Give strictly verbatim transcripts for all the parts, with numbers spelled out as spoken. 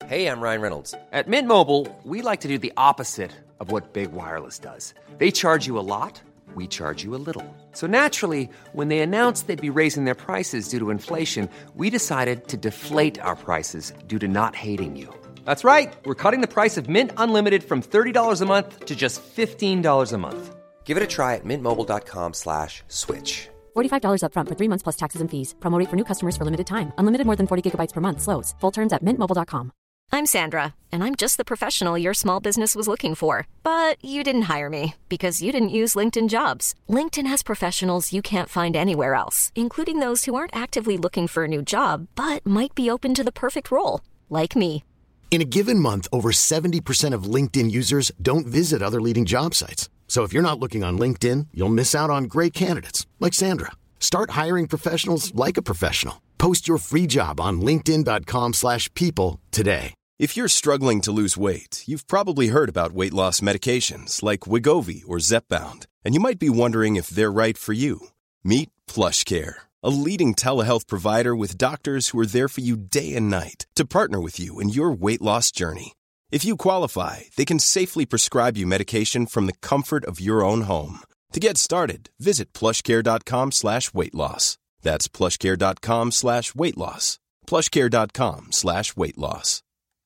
Hey, I'm Ryan Reynolds. At Mint Mobile, we like to do the opposite of what Big Wireless does. They charge you a lot, we charge you a little. So naturally, when they announced they'd be raising their prices due to inflation, we decided to deflate our prices due to not hating you. That's right. We're cutting the price of Mint Unlimited from thirty dollars a month to just fifteen dollars a month. Give it a try at mintmobile.com slash switch. forty-five dollars up front for three months plus taxes and fees. Promo rate for new customers for limited time. Unlimited more than forty gigabytes per month. Slows full terms at mint mobile dot com. I'm Sandra, and I'm just the professional your small business was looking for. But you didn't hire me because you didn't use LinkedIn Jobs. LinkedIn has professionals you can't find anywhere else, including those who aren't actively looking for a new job, but might be open to the perfect role, like me. In a given month, over seventy percent of LinkedIn users don't visit other leading job sites. So if you're not looking on LinkedIn, you'll miss out on great candidates like Sandra. Start hiring professionals like a professional. Post your free job on linkedin.com slash people today. If you're struggling to lose weight, you've probably heard about weight loss medications like Wegovy or Zepbound, and you might be wondering if they're right for you. Meet PlushCare, a leading telehealth provider with doctors who are there for you day and night to partner with you in your weight loss journey. If you qualify, they can safely prescribe you medication from the comfort of your own home. To get started, visit plushcare.com slash weight loss. That's plushcare.com slash weight loss. plushcare.com slash weight loss.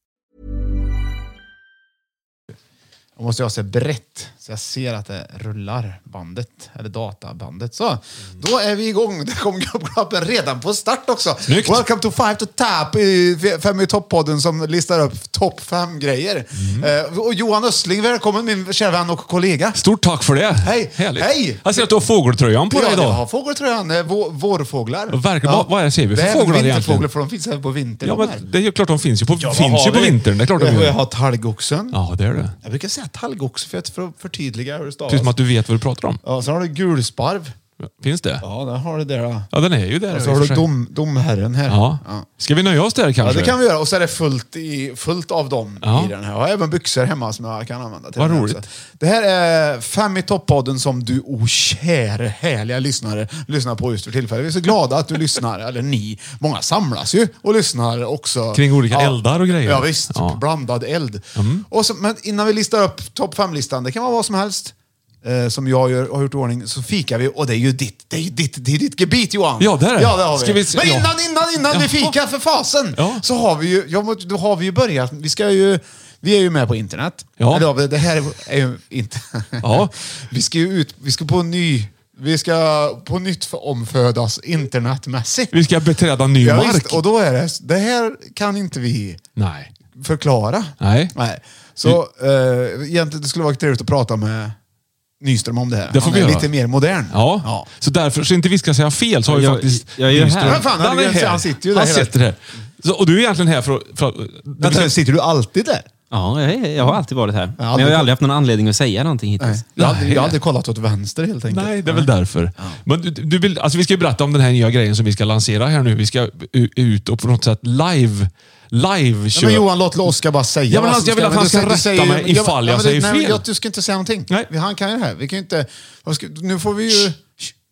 Jag måste jag se brett så jag ser att det rullar bandet eller databandet. Så, mm. Då är vi igång. Det kom gubbklappen redan på start också. Snyggt. Welcome to Five to Tap i Fem i topp-podden som listar upp topp fem grejer. Mm. Uh, och Johan Östling, välkommen min kära vän och kollega. Stort tack för det. Hej. Härligt. Hej. Jag ser att du har fågeltröjan på ja, dig idag. Ja, jag har fågeltröjan. Vår, vårfåglar. Verkligen. Ja. Vad är det ser vi för det fåglar egentligen? Vinterfåglar för de finns här på vintern. Ja, men det är ju klart de finns ju på, ja, finns ju på vintern. Det är klart de jag, gör. jag har talgoxen. Ja, det är det. Jag brukar säga talgox för att för, förtydliga hur det stavas. Precis som att du vet vad du pratar om. Ja, så har du gulsparv. Finns det? Ja, där har du det då. Ja, den är ju där. Och så har du dom, domherren här. Ja. Ja. Ska vi nöja oss där kanske? Ja, det kan vi göra. Och så är det fullt, i, fullt av dem ja. i den här. Jag har även byxor hemma som jag kan använda till. Vad roligt. Det här är Fem i topp-podden som du, oh kära härliga lyssnare, lyssnar på just för tillfället. Vi är så glada att du lyssnar, eller ni. Många samlas ju och lyssnar också. Kring olika ja. eldar och grejer. Ja, visst. Ja. Blandad eld. Mm. Och så, men innan vi listar upp topp fem-listan, det kan vara vad som helst. Eh, som jag gör, har gjort ordning, så fikar vi, och det är ju ditt, det är ju ditt, det är ditt gebit, Johan. Ja, det är det. Ja, det har vi. Ska vi Men innan, ja. innan, innan ja. vi fikar för fasen, ja. så har vi ju, ja, då har vi ju börjat, vi ska ju, vi är ju med på internet. Ja. Eller, det här är ju inte, ja. vi ska ju ut, vi ska på ny, vi ska på nytt för omfödas internetmässigt. Vi ska beträda ny ja, mark. Visst, och då är det, det här kan inte vi Nej. förklara. Nej. Nej. Så eh, egentligen det skulle vara trevligt att prata med Nyström om det här. Det får Han vi är göra. lite mer modern. Ja. ja. Så därför, så inte vi ska säga fel, så har vi jag, faktiskt jag är Nyström. här. Men fan, han, han, är här. han sitter ju där. Han hela sitter här. Så, och du är egentligen här för att... För, Vänta, för, sitter du alltid där? Ja, jag, jag har alltid varit här. Ja, men jag har ju aldrig haft någon anledning att säga någonting hittills. Nej. Jag, hade, jag har aldrig kollat åt vänster helt enkelt. Nej, det är väl därför. Ja. Men du, du vill, alltså vi ska ju berätta om den här nya grejen som vi ska lansera här nu. Vi ska u- ut och på något sätt live... live ja, men Johan, låt Oskar bara säga. Ja, men han, jag vill att han ska rätta mig ifall jag, jag säger nej, fel. Jag, du ska inte säga någonting. Nej. Han kan ju det här. Vi kan ju inte... Ska, nu får vi ju...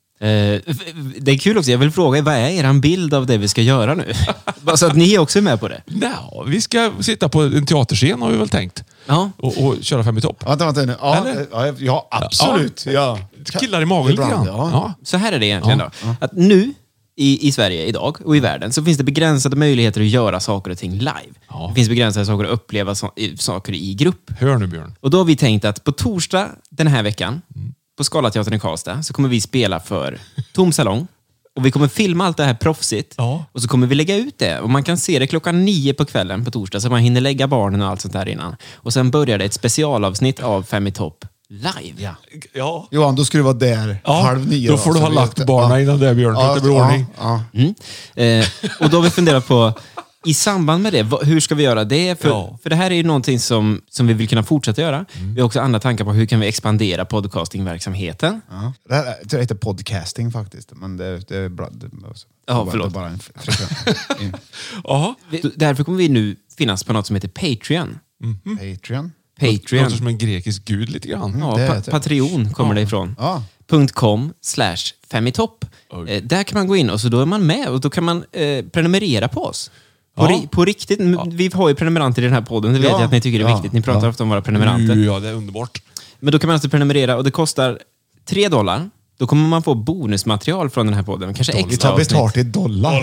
Eh, det är kul också. Jag vill fråga, vad är er bild av det vi ska göra nu? Bara så att ni också är med på det. Nej, vi ska sitta på en teaterscen har vi väl tänkt. Ja. Och, och köra Fem i topp. Vänta, vänta nu. Ja, ja, ja, absolut. Ja. Killar i magen lite grann. Ja. Ja. Så här är det egentligen ja. då. Att nu i, i Sverige idag och i världen så finns det begränsade möjligheter att göra saker och ting live. Ja. Det finns begränsade saker att uppleva so- saker i grupp. Hör nu, Björn. Och då har vi tänkt att på torsdag den här veckan mm. på Scalateatern i Karlstad så kommer vi spela för Tom Salong. Och vi kommer filma allt det här proffsigt. Ja. Och så kommer vi lägga ut det. Och man kan se det klockan nio på kvällen på torsdag. Så man hinner lägga barnen och allt sånt där innan. Och sen börjar det ett specialavsnitt av Fem i topp live. Ja. Ja. Johan, då ska du vara där ja. halv nio. Då får du ha lagt barnen ja. innan det, Björn. Så ja. att det blir ordning. Ja. Ja. Mm. Eh, och då har vi funderat på... I samband med det, hur ska vi göra det? För, ja. för det här är ju någonting som, som vi vill kunna fortsätta göra. Mm. Vi har också andra tankar på hur kan vi expandera podcastingverksamheten. Ja. Det här det heter podcasting faktiskt. Men det, det är bra. Det, ja, förlåt. Bara en frekvens. Aha. Därför kommer vi nu finnas på något som heter Patreon. Mm-hmm. Patreon? Patreon. Det låter som en grekisk gud lite grann. Ja, pa- Patreon kommer ja. det ifrån. Ja. .com slash femitopp. Eh, där kan man gå in och så då är man med och då kan man eh, prenumerera på oss. På, Ja. ri, på riktigt, vi har ju prenumeranter i den här podden. Det vet Ja. jag att ni tycker är Ja. viktigt. Ni pratar Ja. ofta om våra prenumeranter. Ja, det är underbart. Men då kan man alltså prenumerera och det kostar tre dollar. Då kommer man få bonusmaterial från den här podden. Kanske Vi extra tar betalt avsnitt. i dollar.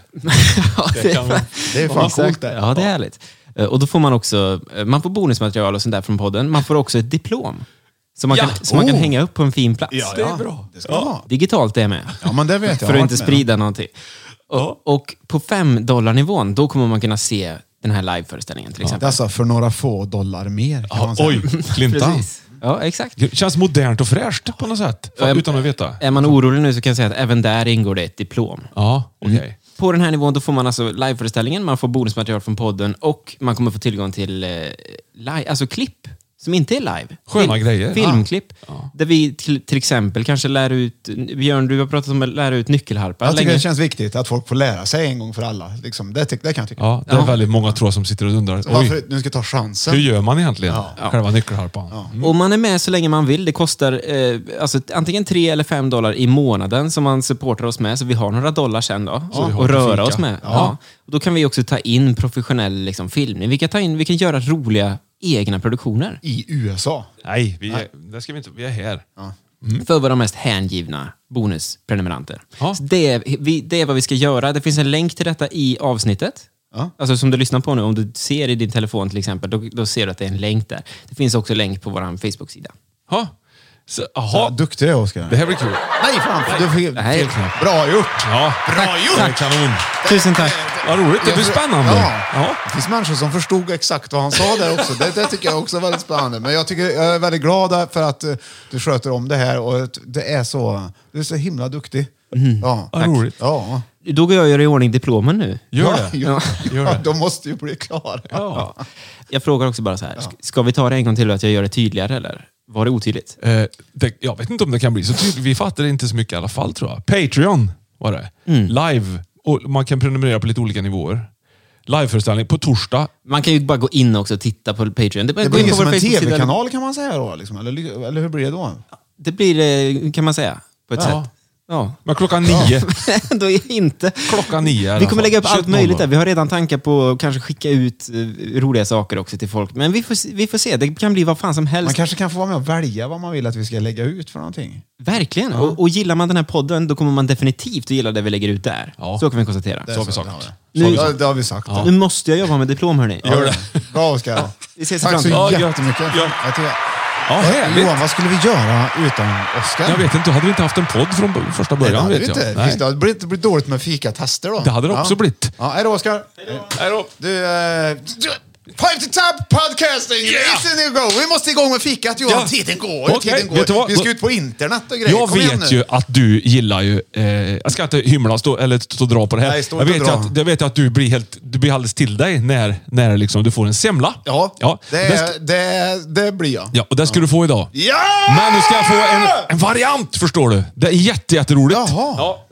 Ja, det, kan man- Det är fan Exakt. coolt det. Ja, det är härligt. Eh, Och då får man också, eh, man får bonusmaterial och sånt där från podden. Man får också ett diplom. Som man, Ja. kan, som man kan Oh. hänga upp på en fin plats. Ja, Det är ja. bra. Det ska man ha. Digitalt är med. Ja, men det vet jag. För Jag att har inte varit med. sprida någonting. Och, och på fem dollar nivån, då kommer man kunna se den här liveföreställningen till Det är exempel. alltså för några få dollar mer kan man Ja, säga. oj, Clintan. Precis. Ja, exakt. Det känns modernt och fräscht på något sätt. Ja, Utan att veta. Är man orolig nu så kan jag säga att även där ingår det ett diplom. Ja, okej. På den här nivån då får man alltså liveföreställningen, man får bonusmaterial från podden och man kommer få tillgång till eh, live, alltså klipp som inte är live. Sköna Fil- grejer. Filmklipp. Där vi till, till exempel kanske lär ut, Björn du har pratat om att lära ut nyckelharpa. Jag tycker länge. det känns viktigt att folk får lära sig en gång för alla. Liksom, det, tyck- det kan jag tycka. Ja, det är Ja. väldigt många tror jag som sitter och undrar. Varför Oj, nu ska jag ta chansen? hur gör man egentligen? Själva nyckelharpan. Mm. Och man är med så länge man vill. Det kostar eh, alltså, antingen tre eller fem dollar i månaden som man supportar oss med. Så vi har några dollar sen då. Så vi har och till röra fika. oss med. Ja. Och då kan vi också ta in professionell liksom, filmning. Vi kan, ta in, vi kan göra roliga egna produktioner. I U S A. Nej, vi är, det ska vi inte. Vi är här. För våra mest hängivna bonusprenumeranter. Ja. Så det, är, vi, det är vad vi ska göra. Det finns en länk till detta i avsnittet. Ja. Alltså som du lyssnar på nu, om du ser i din telefon till exempel, då, då ser du att det är en länk där. Det finns också länk på vår Facebook-sida. Ja. Så, Ja, aha. duktig du är, Oskar. Det här blir kul. Nej, fan. Du fick Nej. fel knapp. Bra gjort. Ja. Bra gjort. Kanon. Tusen tack. Vad roligt. Det blir spännande. Ja. Ja. Det finns människor som förstod exakt vad han sa där också. Det, det tycker jag också är väldigt spännande. Men jag, tycker, jag är väldigt glad för att uh, du sköter om det här. Och att det är så, du är så himla duktig. Ja. Vad roligt. Ja. Då går jag och gör i ordning diplomen nu. Gör Ja, det. ja. Gör det. De måste ju bli klara. Ja. Jag frågar också bara så här. sk- Ska vi ta det en gång till och att jag gör det tydligare eller? Var det otydligt? Eh, det, jag vet inte om det kan bli så tydligt. Vi fattar inte så mycket i alla fall tror jag. Patreon var det. Live. Och man kan prenumerera på lite olika nivåer. Liveföreställning på torsdag. Man kan ju bara gå in också och titta på Patreon. Det, Det gå blir in ingen på som vår en Facebook-sida. tv-kanal kan man säga då? Liksom. Eller, eller hur blir det då? Det blir det, kan man säga, på ett Ja. sätt. Ja. Men klockan nio. Då är inte. Klockan nio i alla Vi kommer fall. lägga upp allt tjugoett noll möjligt noll. där. Vi har redan tankar på att kanske skicka ut eh, roliga saker också till folk. Men vi får, se- vi får se. Det kan bli vad fan som helst. Man kanske kan få vara med och välja vad man vill att vi ska lägga ut för någonting. Verkligen. Och, och gillar man den här podden, då kommer man definitivt att gilla det vi lägger ut där. Ja. Så kan vi konstatera. Det är Så har vi så, sagt. det har vi. Nu- Ja, det har vi sagt. Ja. Nu måste jag jobba med diplom, hörni. Gör det. Bra, Oskar. Vi ses i Tack så framtiden. Ja, jättemycket. ja. Jag tycker- Ja, Vad- härligt. Johan, vad skulle vi göra utan Oskar? Jag vet inte, hade vi inte haft en podd från b- första Nej, det början hade vet vi jag. inte. Nej. Det hade blivit, blivit dåligt med fikatester då. Det hade det också ja. blivit. Ja, hej då, Oskar. Hej då. Du, eh, Five to Top Podcasting! Yeah! Listen you go. Vi måste igång med fikat, Johan. Ja. Tiden går. Okej, Tiden går. vet du vad? Vi ska ut på internet och grejer. Jag Kom igen vet nu. ju att du gillar ju, eh, jag ska inte hymla stå, eller stå och dra på det här. Nej, stå jag, inte vet och ju dra. att, jag vet ju att du blir helt, du blir alldeles till dig när, när liksom du får en semla. Ja, ja. det, Och ska, det, det blir jag. ja, och det ska du få idag. Ja! Men nu ska jag få en, en variant, förstår du. Det är jätte, jätteroligt. Jaha. Ja.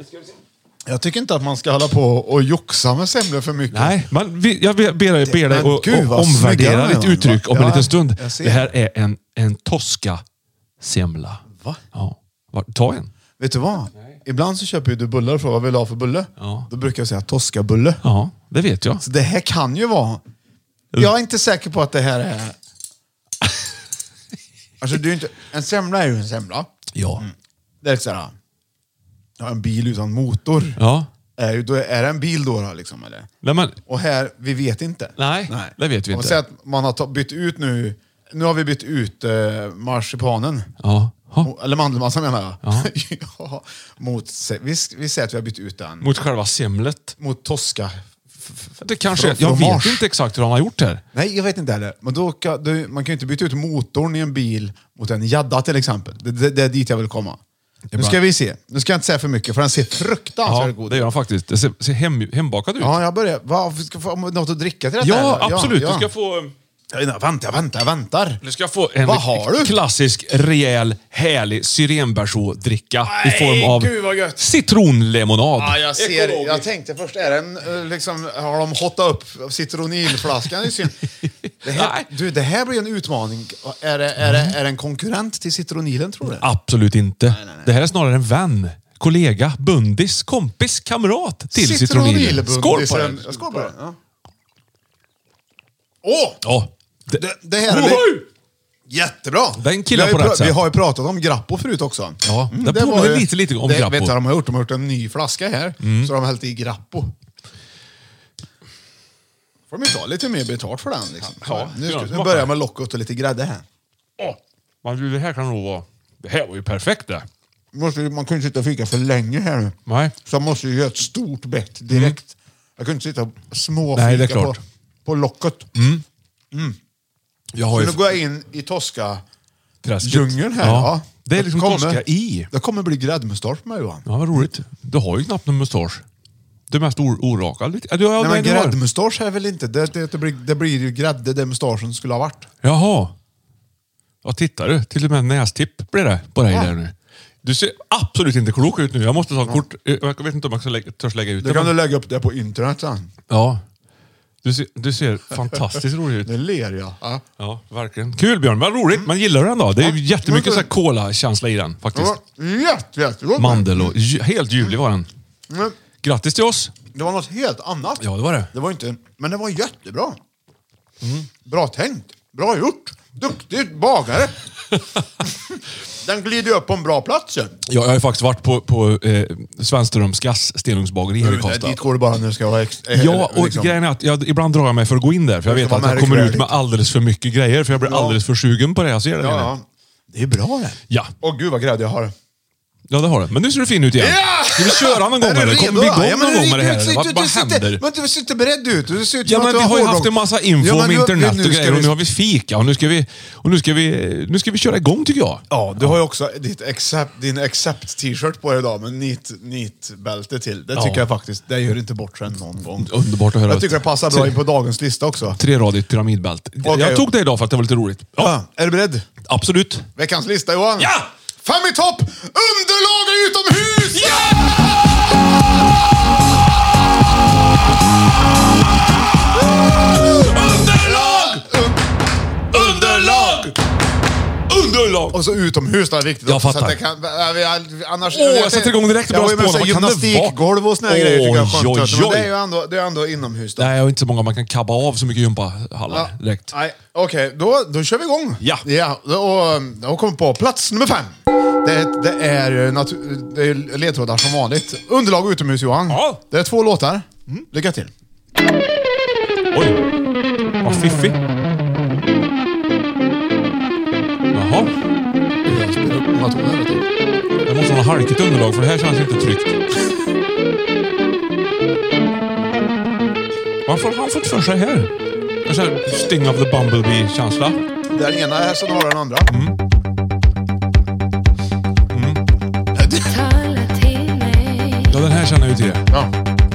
Jag tycker inte att man ska hålla på och joxa med semlor för mycket. Nej, men vi, jag ber, ber dig ber dig Men att gud, att vad snygga omvärdera de är, ditt va? uttryck om en Ja, liten stund. jag ser. Det här är en, en Tosca-semla. Va? Ja. Va- Ta en. Vet du vad? Ibland så köper ju du bullar och frågar vad vill du ha för bulle? Ja. Då brukar jag säga Tosca-bulle. Ja, det vet jag. Så det här kan ju vara... Jag är inte säker på att det här är... Alltså, det är ju inte... En semla är ju en semla. Ja. Det är såhär... Ja, en bil utan motor. Ja. Är, ju- då är det en bil då, då liksom, eller? Nej, men, Och här, vi vet inte. nej, det vet vi Om man inte. säger att man har ta- bytt ut nu... Nu har vi bytt ut eh, marsipanen. Ja. Ha. Mo- Eller mandelmassan menar jag. Ja. Ja, mot, vi, vi säger att vi har bytt ut den. Mot själva semlet. Mot Tosca. Det kanske, Fro- jag fromage. vet inte exakt hur han har gjort här. Nej, jag vet inte heller. Men då kan, du, man kan ju inte byta ut motorn i en bil mot en jadda till exempel. Det, det, det är dit jag vill komma. Nu ska bara- vi se. Nu ska jag inte säga för mycket för den ser fruktansvärt Ja, god ut. det gör han faktiskt. Det ser, ser hem, hembakad ut. Ja, jag börjar. Vad, ska jag få något att dricka till detta? Ja, eller? absolut. Ja, Du ska få... ja. Jag väntar, jag väntar, jag väntar. Du ska få en Vad har du? klassisk, rejäl, härlig syrenbärsådricka i Nej, form av gud vad gött. citronlemonad. Ja, jag ser. Ekologiskt. Jag tänkte först, är den, eh, liksom, har de hotat upp citronilflaskan i syn? Det här, Nej. du, det här blir en utmaning. Är det, är, det, är det en konkurrent till citronilen, tror du? Absolut inte. nej, nej. Det här är snarare en vän, kollega, bundis, kompis, kamrat till citronil. Skål på den! Ja, skål på den. Ja. Åh! Ja. Det, Det, det här är det, jättebra. Den killar vi har på ju rätt sätt. Vi har ju pratat om Grappo förut också. Ja, det var påminner ju- lite, lite om det, Grappo. Vet du vad de har gjort? De har gjort en ny flaska här. Mm. Så de har hällt i Grappo. Får de ju ta lite mer betalt för den. Liksom. Ja, nu ska ja, vi smakar. börja med locket och lite grädde här. Åh, man, det här kan nog vara... Det här var ju perfekt det. Måste, man kan ju inte sitta och fika för länge här nu. Nej. Så man måste ju göra ett stort bett direkt. Mm. Jag kan inte sitta och småfika Nej, det är på, klart. på locket. Jag har Så ju... nu går jag in i Tosca Träsket. djungeln här. Ja. Ja. Det är liksom kommer, Tosca i. Det kommer bli gräddmustasch på mig, Johan. Ja, vad roligt. Du har ju knappt någon mustasch. Du är mest or- orakad. Ja, du, ja, Nej, men du har- gräddmustasch är väl inte... Det, det, det, blir, det blir ju grädde där mustaschen skulle ha varit. Jaha. Ja, tittar du. Till och med nästipp blir det på dig Ja. där nu. Du ser absolut inte klok ut nu. Jag måste ta ett kort. Jag vet inte om jag ska lägga, törs lägga ut Det det. kan du men- lägga upp det på internet sen. Ja. Du ser, du ser fantastiskt rolig ut. Det ler jag. Ja. Ja, verkligen. Kul Björn, vad roligt. Man gillar den då. Det är Ja. jättemycket så här cola-känsla i den Det faktiskt. var jätte, jättegott. Mandel och ju- helt ljuvlig var den. Mm. Grattis till oss. Det var något helt annat. Ja, det var det. Det var inte, men det var jättebra. Bra tänkt. Bra gjort. Duktig bagare. Den glider upp på en bra plats. Ja, Ja, jag har ju faktiskt varit på, på eh, Svenströms gas stenugnsbageri här i Karlstad. dit går det bara när det ska vara ex- eh, Ja, och liksom. grejen är att jag, ibland drar jag mig för att gå in där. För jag Det vet ska att vara jag kommer ut märkvärdigt. med alldeles för mycket grejer. För jag blir Ja. alldeles för sugen på det jag ser där Ja, inne. ja. Det är bra det. Ja. Åh gud vad grädde jag har. Ja, det har du. Men nu ser du fin ut igen. Ja! Ska vi köra någon gång Är du eller? redo Kommer vi då? igång Ja, men någon gång med det du- här? du- eller? Vad, du- vad du sitter- händer? Men du ser inte beredd ut. Du ser ut Ja, som men att du vi har har ju hårdrock. haft en massa info Ja, men om nu- internet nu och ska grejer och vi- nu har vi fika och nu ska vi, och nu ska vi, nu ska vi köra igång tycker jag. Ja, du har ju också ditt accept, din accept-t-shirt på dig idag med nit, nitbälte till. Det tycker Ja. jag faktiskt, det gör inte bort sig någon gång. Underbart att höra. Jag tycker det passar bra in på dagens lista också. Treradigt pyramidbält. Okej. Jag tog det idag för att det var lite roligt. Ja, Ja, är du beredd? absolut. Veckans lista, Johan. Ja! Fem i topp! Underlag utomhus! Underlag! Underlag! Underlag! Och så utomhus, det är viktigt. Jag också, så fattar. att det kan, äh, vi- annars, Åh, jag sätter igång direkt och Jag har börjar ju med spåna. sig Vad kan det gymnastikgolv och såna här vara? grejer tycker jag är Oj, skönt. oj, Men oj. det är ju ändå, det är ändå inomhus då. Nej, jag har inte så många man kan kabba av så mycket gympahallar Ja. direkt. Nej, okej, då, då kör vi igång. Ja. ja och, då kommer på plats nummer fem. Det, det är, natu- det är ledtrådar som vanligt. Underlag utomhus, Johan. Ja. Det är två låtar. Lycka till. Oj, vad fiffig. Jaha, Jag spelar upp många toner, vet du. jag måste ha halkigt underlag för det här känns inte tryggt. Varför har han fått för sig här? En sån här Sting of the Bumblebee-känsla. Den ena hästen har den andra. Ja, den här känner jag ju till. Ja.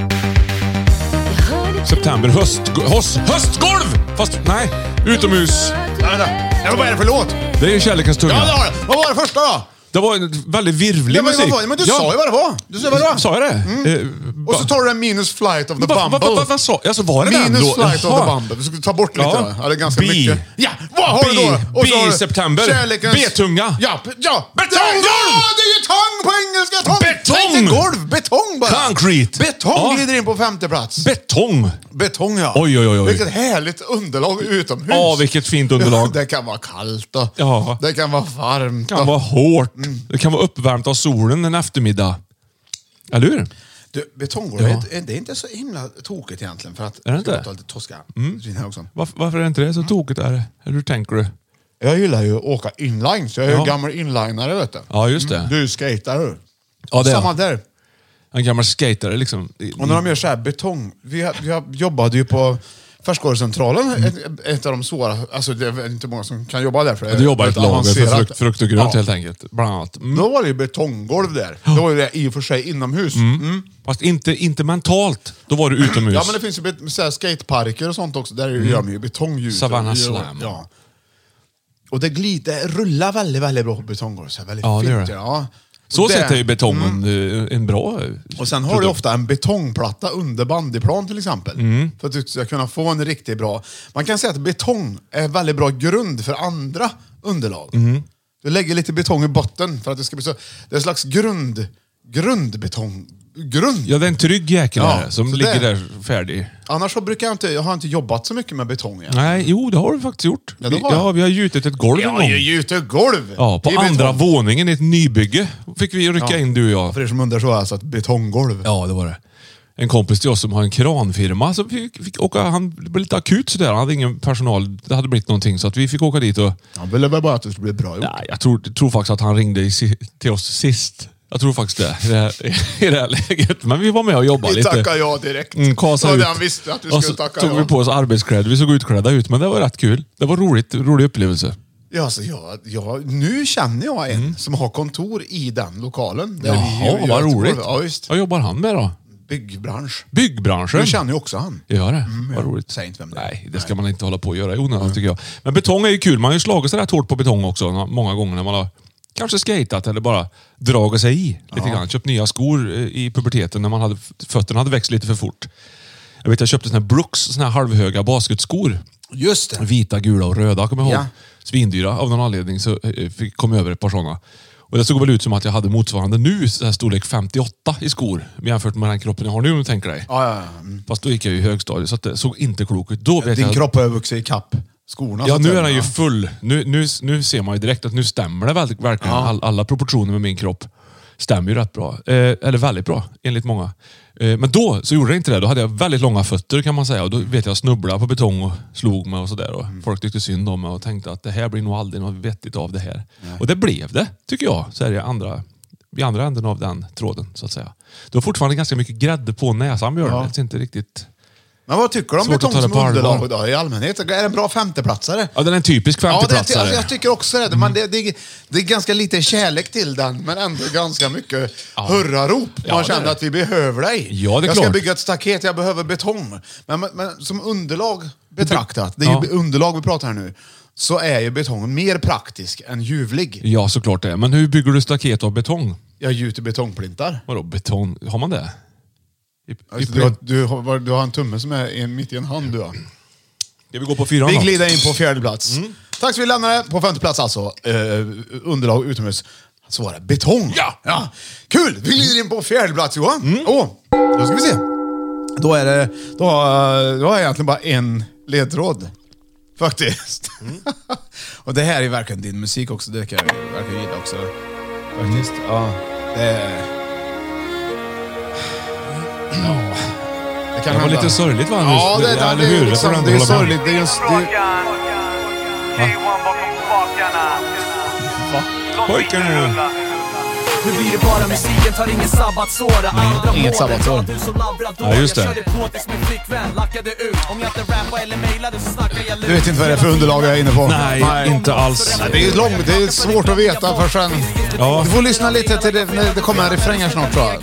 September, höst, höst, höstgolv! Fast nej, utomhus. Vänta, ja, vad är det för låt? Det är ju kärlekens tunga. Ja, det har det. Vad var det första då? Det var en väldigt virvlig Ja, men, musik. vad var det? Men du Ja. sa ju vad det var. Du sa vad det var. Sa jag det? Eh, Och så tar du den minus flight of the vad- vad- bumble. vad- vad- vad sa- alltså, var det den Minus då? flight of Jaha. the bumble. Vi ska ta bort lite Ja. då. Ja, det är ganska B. mycket. Ja, vad har du då? B. Och så har B. du September. kärlekens- B-tunga. Ja, b- ja. Betonggolv! Ja, det är ju tång på engelska. Tång. Betong! Nej, inte golv. Betong bara. Concrete. Betong Ja. glider in på femte plats. Betong. Betong, ja. Oj, oj, oj, oj. Vilket härligt underlag utomhus. Ja, vilket fint underlag. Det kan vara kallt då. Ja. Det kan vara varmt Det kan då. vara hårt. Det kan vara uppvärmt av solen en eftermiddag. Eller hur? Du, betonggolv, Ja. är- det är inte så himla tokigt egentligen. För att, Är det inte? Ska jag ta lite toska? Mm. Här också. Varför, varför är inte det så tokigt? Är det? Eller hur tänker du? Jag gillar ju att åka inline, så jag är ju Ja. gammal inlinare, vet du. Ja, just det. Du skater du. Ja, det är Samma jag. där. En gammal skatare liksom. Och när de gör så här betong... Vi, vi jobbade ju på Färskvarucentralen, Mm. ett, ett av de svåra... Alltså det är inte många som kan jobba där. För det Du jobbar i är ett lager för avancerat. frukt, frukt och grönt Ja. helt enkelt. Bland annat. Mm. Då var det ju betonggolv där. Då var ju det i och för sig inomhus. Mm. Fast inte, inte mentalt. Då var du utomhus. Ja, men det finns ju bet- så här skateparker och sånt också. Där gör de ju betongljus. Savannah Och- Slam. Ja. Och det glider, det rullar väldigt, väldigt bra på betonggolv. Så här, väldigt Ja, det gör fint. det. Ja. Så Och det- sett är ju betongen eh, en bra eh, Och sen har du produkt. ofta en betongplatta under bandyplan till exempel. Mm. För att du ska kunna få en riktigt bra... Man kan säga att betong är väldigt bra grund för andra underlag. Mm. Du lägger lite betong i botten för att det ska bli så... Det är en slags grund grundbetong. Grund. Ja, det är en trygg jäkel Ja, här, som så ligger det- där färdig. Annars så brukar jag inte, jag har inte jobbat så mycket med betong än. Nej, jo, det har du faktiskt gjort. Ja, det vi, har jag. ja, vi har gjutit ett golv en Jag gång. har ju gjutit golv. Ja, på I andra betong. våningen i ett nybygge fick vi rycka Ja. in, du och jag. För er som undrar så är det alltså ett betonggolv. Ja, det var det. En kompis till oss som har en kranfirma, så fick, fick åka, han blev lite akut sådär, han hade ingen personal, det hade blivit någonting, så att vi fick åka dit och... Han ville väl bara att det skulle bli bra gjort. Nej, jag tror, tror faktiskt att han ringde i, si- till oss sist. Jag tror faktiskt det, i det här, i det här läget. Men vi var med och jobbade Vi lite. tackar ja direkt. Mm, kasa Det var ut. det han visste att vi Och skulle så tacka tog ja. vi på oss arbetskläder, vi såg utklädda ut, men det var rätt kul. Det var roligt, rolig upplevelse. Ja, alltså, jag, jag, nu känner jag en som har kontor i den lokalen. Där vi Jaha, gör vad ett roligt. golv. Ja, just. Vad jobbar han med då? Byggbransch. Byggbranschen? Du känner ju också han. Gör det? ja. Vad roligt. Säg inte vem det är. Nej, det ska man inte hålla på och göra i onödan tycker jag. Men betong är ju kul. Man har ju slagit sig rätt hårt på betong också många gånger när man har kanske skatat eller bara dragit sig i lite grann. Köpt nya skor i puberteten när man hade, fötterna hade växt lite för fort. Jag vet, jag köpte såna här Brooks, såna här halvhöga basketskor. Just det. Vita, gula och röda, kommer jag ihåg. Ja. Svindyra. Av någon anledning så eh, fick, kom jag över ett par sådana. Och det såg väl ut som att jag hade motsvarande nu, så här storlek femtioåtta i skor. Jämfört med den kroppen jag har nu, om du tänker dig. Ja, ja, ja. Mm. Fast då gick jag ju i högstadiet, så att det såg inte klokt ut. Då vet Din jag, kropp har vuxit i kapp skorna. Ja, så att nu säga. är den ju Ja. full. Nu, nu, nu ser man ju direkt att nu stämmer det väl- verkligen. Ja. All, alla proportioner med min kropp stämmer ju rätt bra. Eh, eller väldigt bra, enligt många. Eh, men då så gjorde det inte det. Då hade jag väldigt långa fötter kan man säga. Och då vet jag snubblade på betong och slog mig och sådär. Och Mm. folk tyckte synd om mig och tänkte att det här blir nog aldrig något vettigt av det här. Och det blev det, tycker jag. Så är det andra, i andra änden av den tråden, så att säga. Du har fortfarande ganska mycket grädde på näsan, Björn. Ja. Det är inte riktigt... Men vad tycker du om Svårt att betong ta det som på allvar. underlag då, i allmänhet? Är det en bra femteplatsare? Ja, den är en typisk Ja, det, femtioplatsare. alltså, jag tycker också det. Man, det, det. Det är ganska lite kärlek till den, men ändå ganska mycket hurrarop. Man Ja, det är känner det. att vi behöver dig. Ja, det är jag ska klart. bygga ett staket, jag behöver betong. Men, men, men som underlag betraktat, det är Ja. ju underlag vi pratar här nu, så är ju betong mer praktisk än ljuvlig. Ja, såklart det. Men hur bygger du staket av betong? Jag gjuter betongplintar. Vadå betong? Har man det? I, i Alltså, du, har, du, har, du har en tumme som är en, mitt i en hand. Du har. Ska vi gå på fyran Vi då? glider in på fjärde plats. Mm. Tack så vi lämnar det. På femte plats alltså, eh, underlag utomhus. Så var det betong. Ja. ja. Kul! Vi glider in på fjärde plats, Johan. Mm. Åh, då ska vi se. Då är det, då har, då har jag egentligen bara en ledtråd. Faktiskt. Mm. Och det här är verkligen din musik också. Det kan jag verkligen gilla också. Faktiskt. Ja. Det är... Ja. Det kan Det var hända. lite sorgligt va? Ja, det, det, eller det, hur? är, Det får liksom, du ändå det är hålla med om. sorgligt. Det är just, det, Pojkarna nu. Nu blir det bara musiken, tar ingen sabbatsår. Andra Inget sabbatsår. Ja, just det. du vet inte vad det är för underlag jag är inne på. Nej, inte alls. Ja, det är ju långt, det är svårt att veta för sen. Ja. Du får lyssna lite till det, när det kommer en refräng här snart tror jag.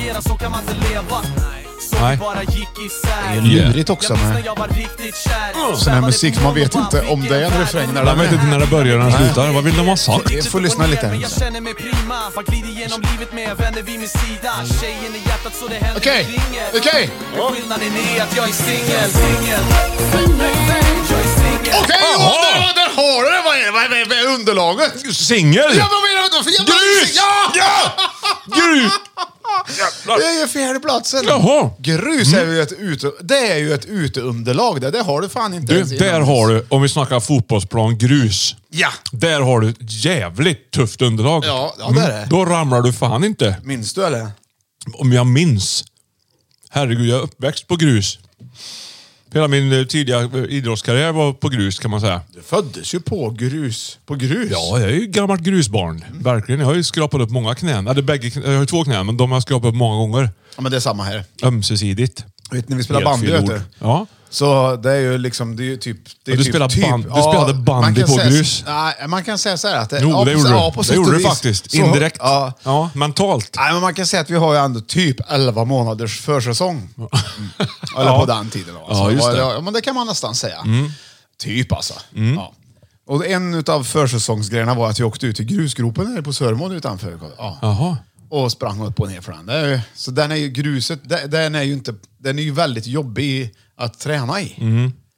Nej. Det är lurigt också med sån här musik som man vet inte om det är en refräng när Jag den vet inte är. när det börjar och när det slutar. Vad vill de ha sagt? Du får lyssna lite här. Jag känner mig prima, fan glider genom livet med vänner vid min sida. Tjejen i hjärtat så det händer Okej, ringer. okej. Men skillnaden är att jag är singel. Singel. Jag är singel. Okej, Jaha. Johan, där, där har du det. Vad är, vad är, vad är underlaget? Singel! Ja, vad menar du då? För jag Grus! Ja! Ja! Grus! Det är ju fjärde platsen. Jaha. Grus är ju ett ute, det är ju ett uteunderlag. Det, det har du fan inte Du, ens där innan. har du, om vi snackar fotbollsplan, grus. Ja. Där har du ett jävligt tufft underlag. Ja, ja, det är det. Då ramlar du fan inte. Minns du eller? Om jag minns. Herregud, jag är uppväxt på grus. Hela min eh, tidiga eh, idrottskarriär var på grus kan man säga. Du föddes ju på grus. På grus? Ja, jag är ju gammalt grusbarn. Verkligen. Jag har ju skrapat upp många knän. Eller bägge knä- jag har ju två knän, men de har jag skrapat upp många gånger. Ja, men det är samma här. Ömsesidigt. Vet ni, vi spelar Helt bandy, fel vet ord. du. Ja. Så det är ju liksom, det är ju typ... Det är Ja, du typ, spelar typ, band- du spelade bandy man kan på säga- grus. Nej, man kan säga så här att det... Jo, ja, det på- gjorde du. ja, på det sätt gjorde och du vis. faktiskt. Så- Indirekt. Ja. Ja, mentalt. Nej, men man kan säga att vi har ju ändå typ elva månaders försäsong. Mm. Eller Ja. på den tiden. Då. Ja, just det. Ja, men det kan man nästan säga. Typ alltså. Ja. Och en av försäsongsgrejerna var att vi åkte ut i grusgropen här på Sörmån utanför. Ja. Jaha. Och sprang upp och ner för den. Det är ju, så den är ju gruset, den den är ju inte, den är ju väldigt jobbig att träna i.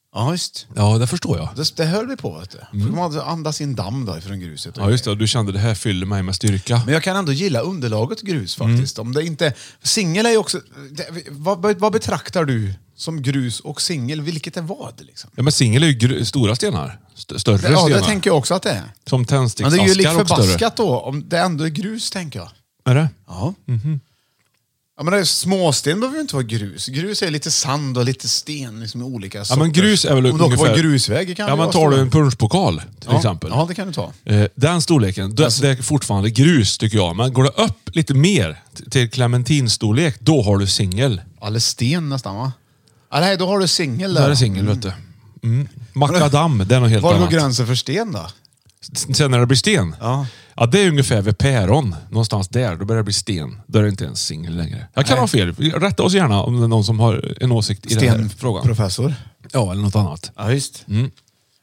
Ja, just. Ja, det förstår jag. Det, det höll vi på, vet du. Mm. Man andas in damm då ifrån gruset. Ja, just det. Du kände det här fyller mig med styrka. Men jag kan ändå gilla underlaget grus faktiskt. Mm. Om det inte... Singel är ju också... Det, vad, vad betraktar du som grus och singel? Vilket är vad, liksom? Ja, men singel är ju gr- stora stenar. St- större det, ja, stenar. det tänker jag också att det är. Som tändsticksaskar. Men det är ju lite förbaskat större. då, om det ändå är grus, tänker jag. Är det? Ja. Mm-hmm. Ja, men det är småsten behöver ju inte vara grus. Grus är lite sand och lite sten, liksom olika sorter. Ja, men grus är väl om ungefär... Om det grusväg kan ja, men tar du en punschpokal till ja. exempel. Ja, det kan du ta. Eh, den storleken, det, alltså... det är fortfarande grus tycker jag. Men går det upp lite mer till clementinstorlek, då har du singel. Eller sten nästan, va? Ah, nej, då har du singel där. Där är singel, mm. vet du. Mm. Makadam, det är något helt var annat. Var går gränsen för sten då? Sen när det blir sten? Ja. Ja, det är ungefär vid päron. Någonstans där, då börjar det bli sten. Då är det inte ens singel längre. Jag kan Nej. ha fel. Rätta oss gärna om det är någon som har en åsikt i den här frågan. Stenprofessor. Ja, eller något annat. Ja, just. Mm.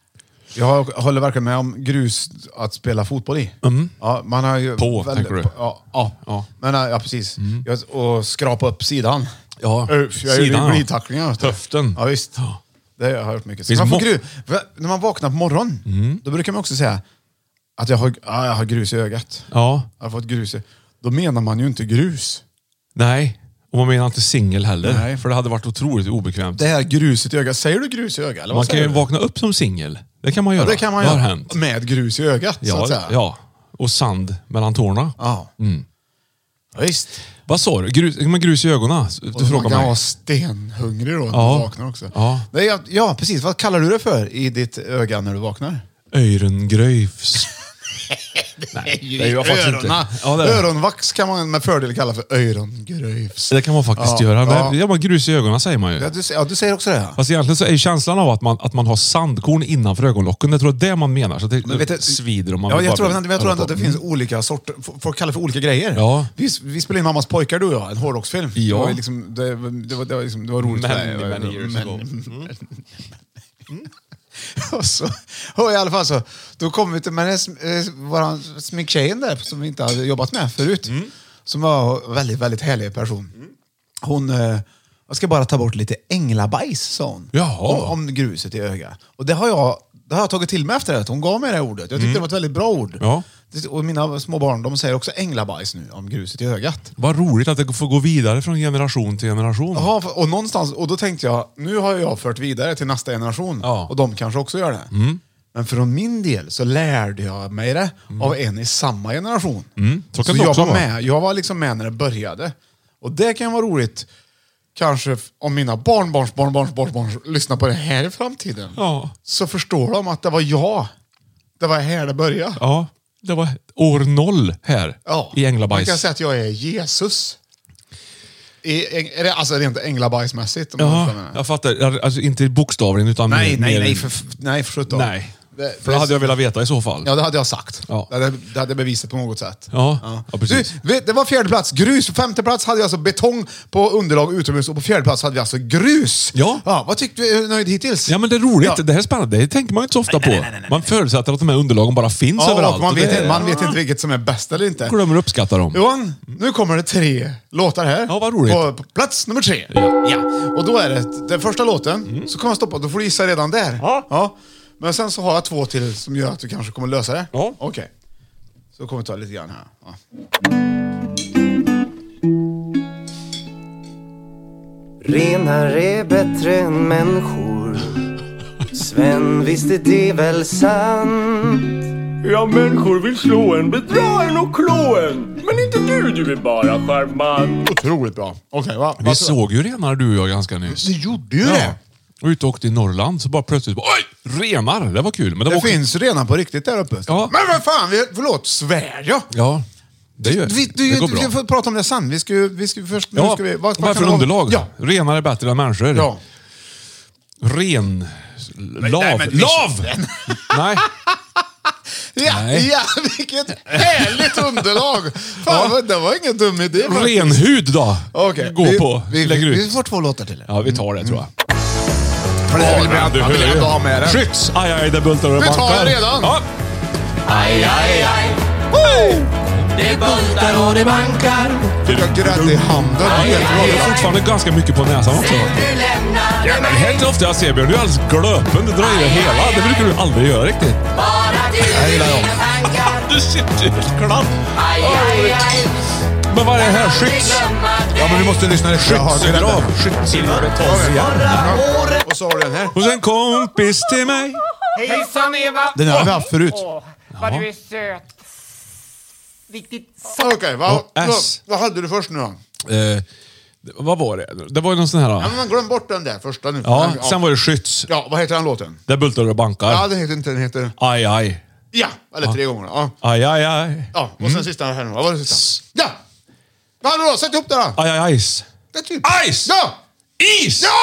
Jag håller verkligen med om grus att spela fotboll i. Mm. Ja, man har ju på, väldigt, tänker du? Ja, ja. Ja. Men, ja precis. Mm. Jag, och skrapa upp sidan. Ja, Öff, jag sidan, är ju glidtacklingar. Höften. Ja, visst. Ja. Det har jag hört mycket. Finns Man får må- gru- när man vaknar på morgonen, Mm. då brukar man också säga att jag har, ja, jag har grus i ögat. Ja. Jag har fått grus i. Då menar man ju inte grus. Nej, och man menar inte singel heller. Nej. För det hade varit otroligt obekvämt. Det här gruset i ögat. Säger du grus i ögat? Eller vad Man kan säger ju du? vakna upp som singel. Det kan man göra. Ja, det kan man det göra. har hänt. Med grus i ögat, så att Ja, säga. ja. Och sand mellan tårna. Ja. Mm. Ja, visst. Vad sa du? Grus, men grus i ögonen? Du Och man frågar kan mig. vara stenhungrig då när Ja. du vaknar också. Ja. Det är, ja, precis. Vad kallar du det för i ditt öga när du vaknar? Örongröjfs. Nej, det är ju faktiskt inte. Öronen. Ja, det är det. Öronvax kan man med fördel kalla för örongröjfs. Det kan man faktiskt Ja, göra. ja. Det är bara grus i ögonen säger man ju. Ja, du, ja, du säger också det. Ja. Fast egentligen så är ju känslan av att man, att man har sandkorn innanför ögonlocken. Jag tror att det är det man menar. Så det Men vet du- svider om man Ja, vill jag bara tror, jag, jag tror hålla ändå att på. det finns olika sorter. f- Folk kallar det för olika grejer. Ja. Vi, vi spelade in Mammas pojkar, du och jag, en hårdrocksfilm. Ja. Det var, liksom, det, det, var, det, var liksom, det var roligt. Many, för dig. many years Men- ago. och, så, och i alla fall så, då kom vi till med den här, eh, våran sminktjejen där som vi inte hade jobbat med förut. Mm. Som var en väldigt, väldigt härlig person. Hon, eh, jag ska bara ta bort lite änglabajs, sa hon. Jaha. Om, om gruset i ögat. Och det har jag, det har jag tagit till mig efter det. Hon gav mig det här ordet. Jag tyckte det var ett väldigt bra ord. Mm. Ja. Det- Och mina små barn, de säger också änglabajs nu om gruset i ögat. Vad roligt att det får gå vidare från generation till generation. Jaha, för- och någonstans, och då tänkte jag, nu har jag fört vidare till nästa generation. Ja. Och de kanske också gör det. Mm. Men från min del så lärde jag mig det av en i samma generation. Mm. Så kan Så det jag också var vara. med, jag var liksom med när det började. Och det kan vara roligt, kanske f- om mina barnbarns barnbarns barnbarns lyssnar på det här i framtiden. Ja. Så förstår de att det var jag. Det var här det började. Ja, det var år noll här Ja. i Man Änglabajs. kan säga att jag är Jesus. I, är det, alltså rent änglabajsmässigt. om man Ja, förstår mig. jag fattar. Alltså inte bokstavligen utan Nej, mer, nej, mer- nej, för, nej, för sjutton. Nej. Det- För det hade jag velat veta i så fall. Ja, det hade jag sagt. Ja. Det, hade, det hade jag bevisat på något sätt. Ja, ja, precis. Du, vet, det var fjärde plats, grus. På femte plats hade vi alltså betong på underlag utomhus och på fjärde plats hade vi alltså grus. Ja. Ja, vad tyckte du? Är du nöjd hittills? Ja, men det är roligt. Ja. Det här är spännande. Det tänker man ju inte så ofta Nej, nej, på. nej, nej, nej. Man förutsätter att de här underlagen bara finns Ja, överallt. och man och vet, det- inte, man vet inte vilket som är bäst eller inte. glömmer att uppskatta dem. Johan, nu kommer det tre låtar här. Ja, vad roligt. På, på plats nummer tre. Ja. Och då är det den första låten, så kan man stoppa, då får du gissa redan där. Mm. Ja. Ja. Men sen så har jag två till som gör att du kanske kommer lösa det. Ja. Okej. Så kommer vi ta lite grann här. Ja. Renar är bättre än människor. Sven, visst är det väl sant? Ja, människor vill slå en, bedra en och klå en. Men inte du, du är bara charmant. Otroligt bra. Okej, va? Vi såg ju renar du och jag ganska nyss. Du gjorde ju Ja. det. Och ute och åkte i Norrland så bara plötsligt bara, oj, renar! Det var kul. Men det, Det var också... finns redan på riktigt där uppe. Ja. Men vad fan, vi, förlåt, svär jag? Ja, det gör Vi, du, det. går bra. Vi får prata om det sen. Vi ska, ju- vi ska först... nu Ja, ska vi, vad, vad vad är för kan det underlag? vara? Ja. Renar är bättre än människor. Ja. Ren... Lav. nej, men- Lav! Nej. Ja, Nej. ja, vilket härligt underlag! Fan, vad- det var ingen dum idé. faktiskt. Renhud då? Okej, Gå vi, på. Vi, Lägger vi, ut. vi får två låtar till. Ja, vi tar det tror jag. För det här vill vi Ja, du ändå- vill hör ju. ändå ha med det. Skytts! Aj, aj, det bultar och Vi tar bankar. det redan. Ja. Aj, aj, aj. Woo! Det bultar och det bankar. Fick jag grädde i handen? Ja, jag har fortfarande ganska mycket på näsan också. Ja, men det är inte ofta jag ser Björn. Du är alldeles glöpen. Du drar i det hela. Det brukar du aldrig göra riktigt. Jag gillar dem. Du sitter ju klapp. Men vad är det här? Skytts? Ja, men du måste lyssna lite. Skyttsgrav. Skyttsgrav. Och så har du den här. Och sen kompis till mig. Hejsan Eva. Den här har vi haft förut. Åh, vad du är söt. Riktigt Okej, okay, vad, Och S. vad, vad hade du först nu då? Eh, vad var det? Det var ju någon sån här... Ja, men man glöm bort den där första nu. Ja, ja, sen var det Skytts. Ja, vad heter den låten? Där bultar och bankar. Ja, den heter inte, den heter... Aj, aj. Ja, eller tre gånger. Ja, Aj, aj, aj. ja och sen Mm. sista här nu. Vad var det sista? Ja! Vad hade du då? Sätt ihop det då! Aj, aj, ice. Det är typ... Ice! Ja! Is! Ja!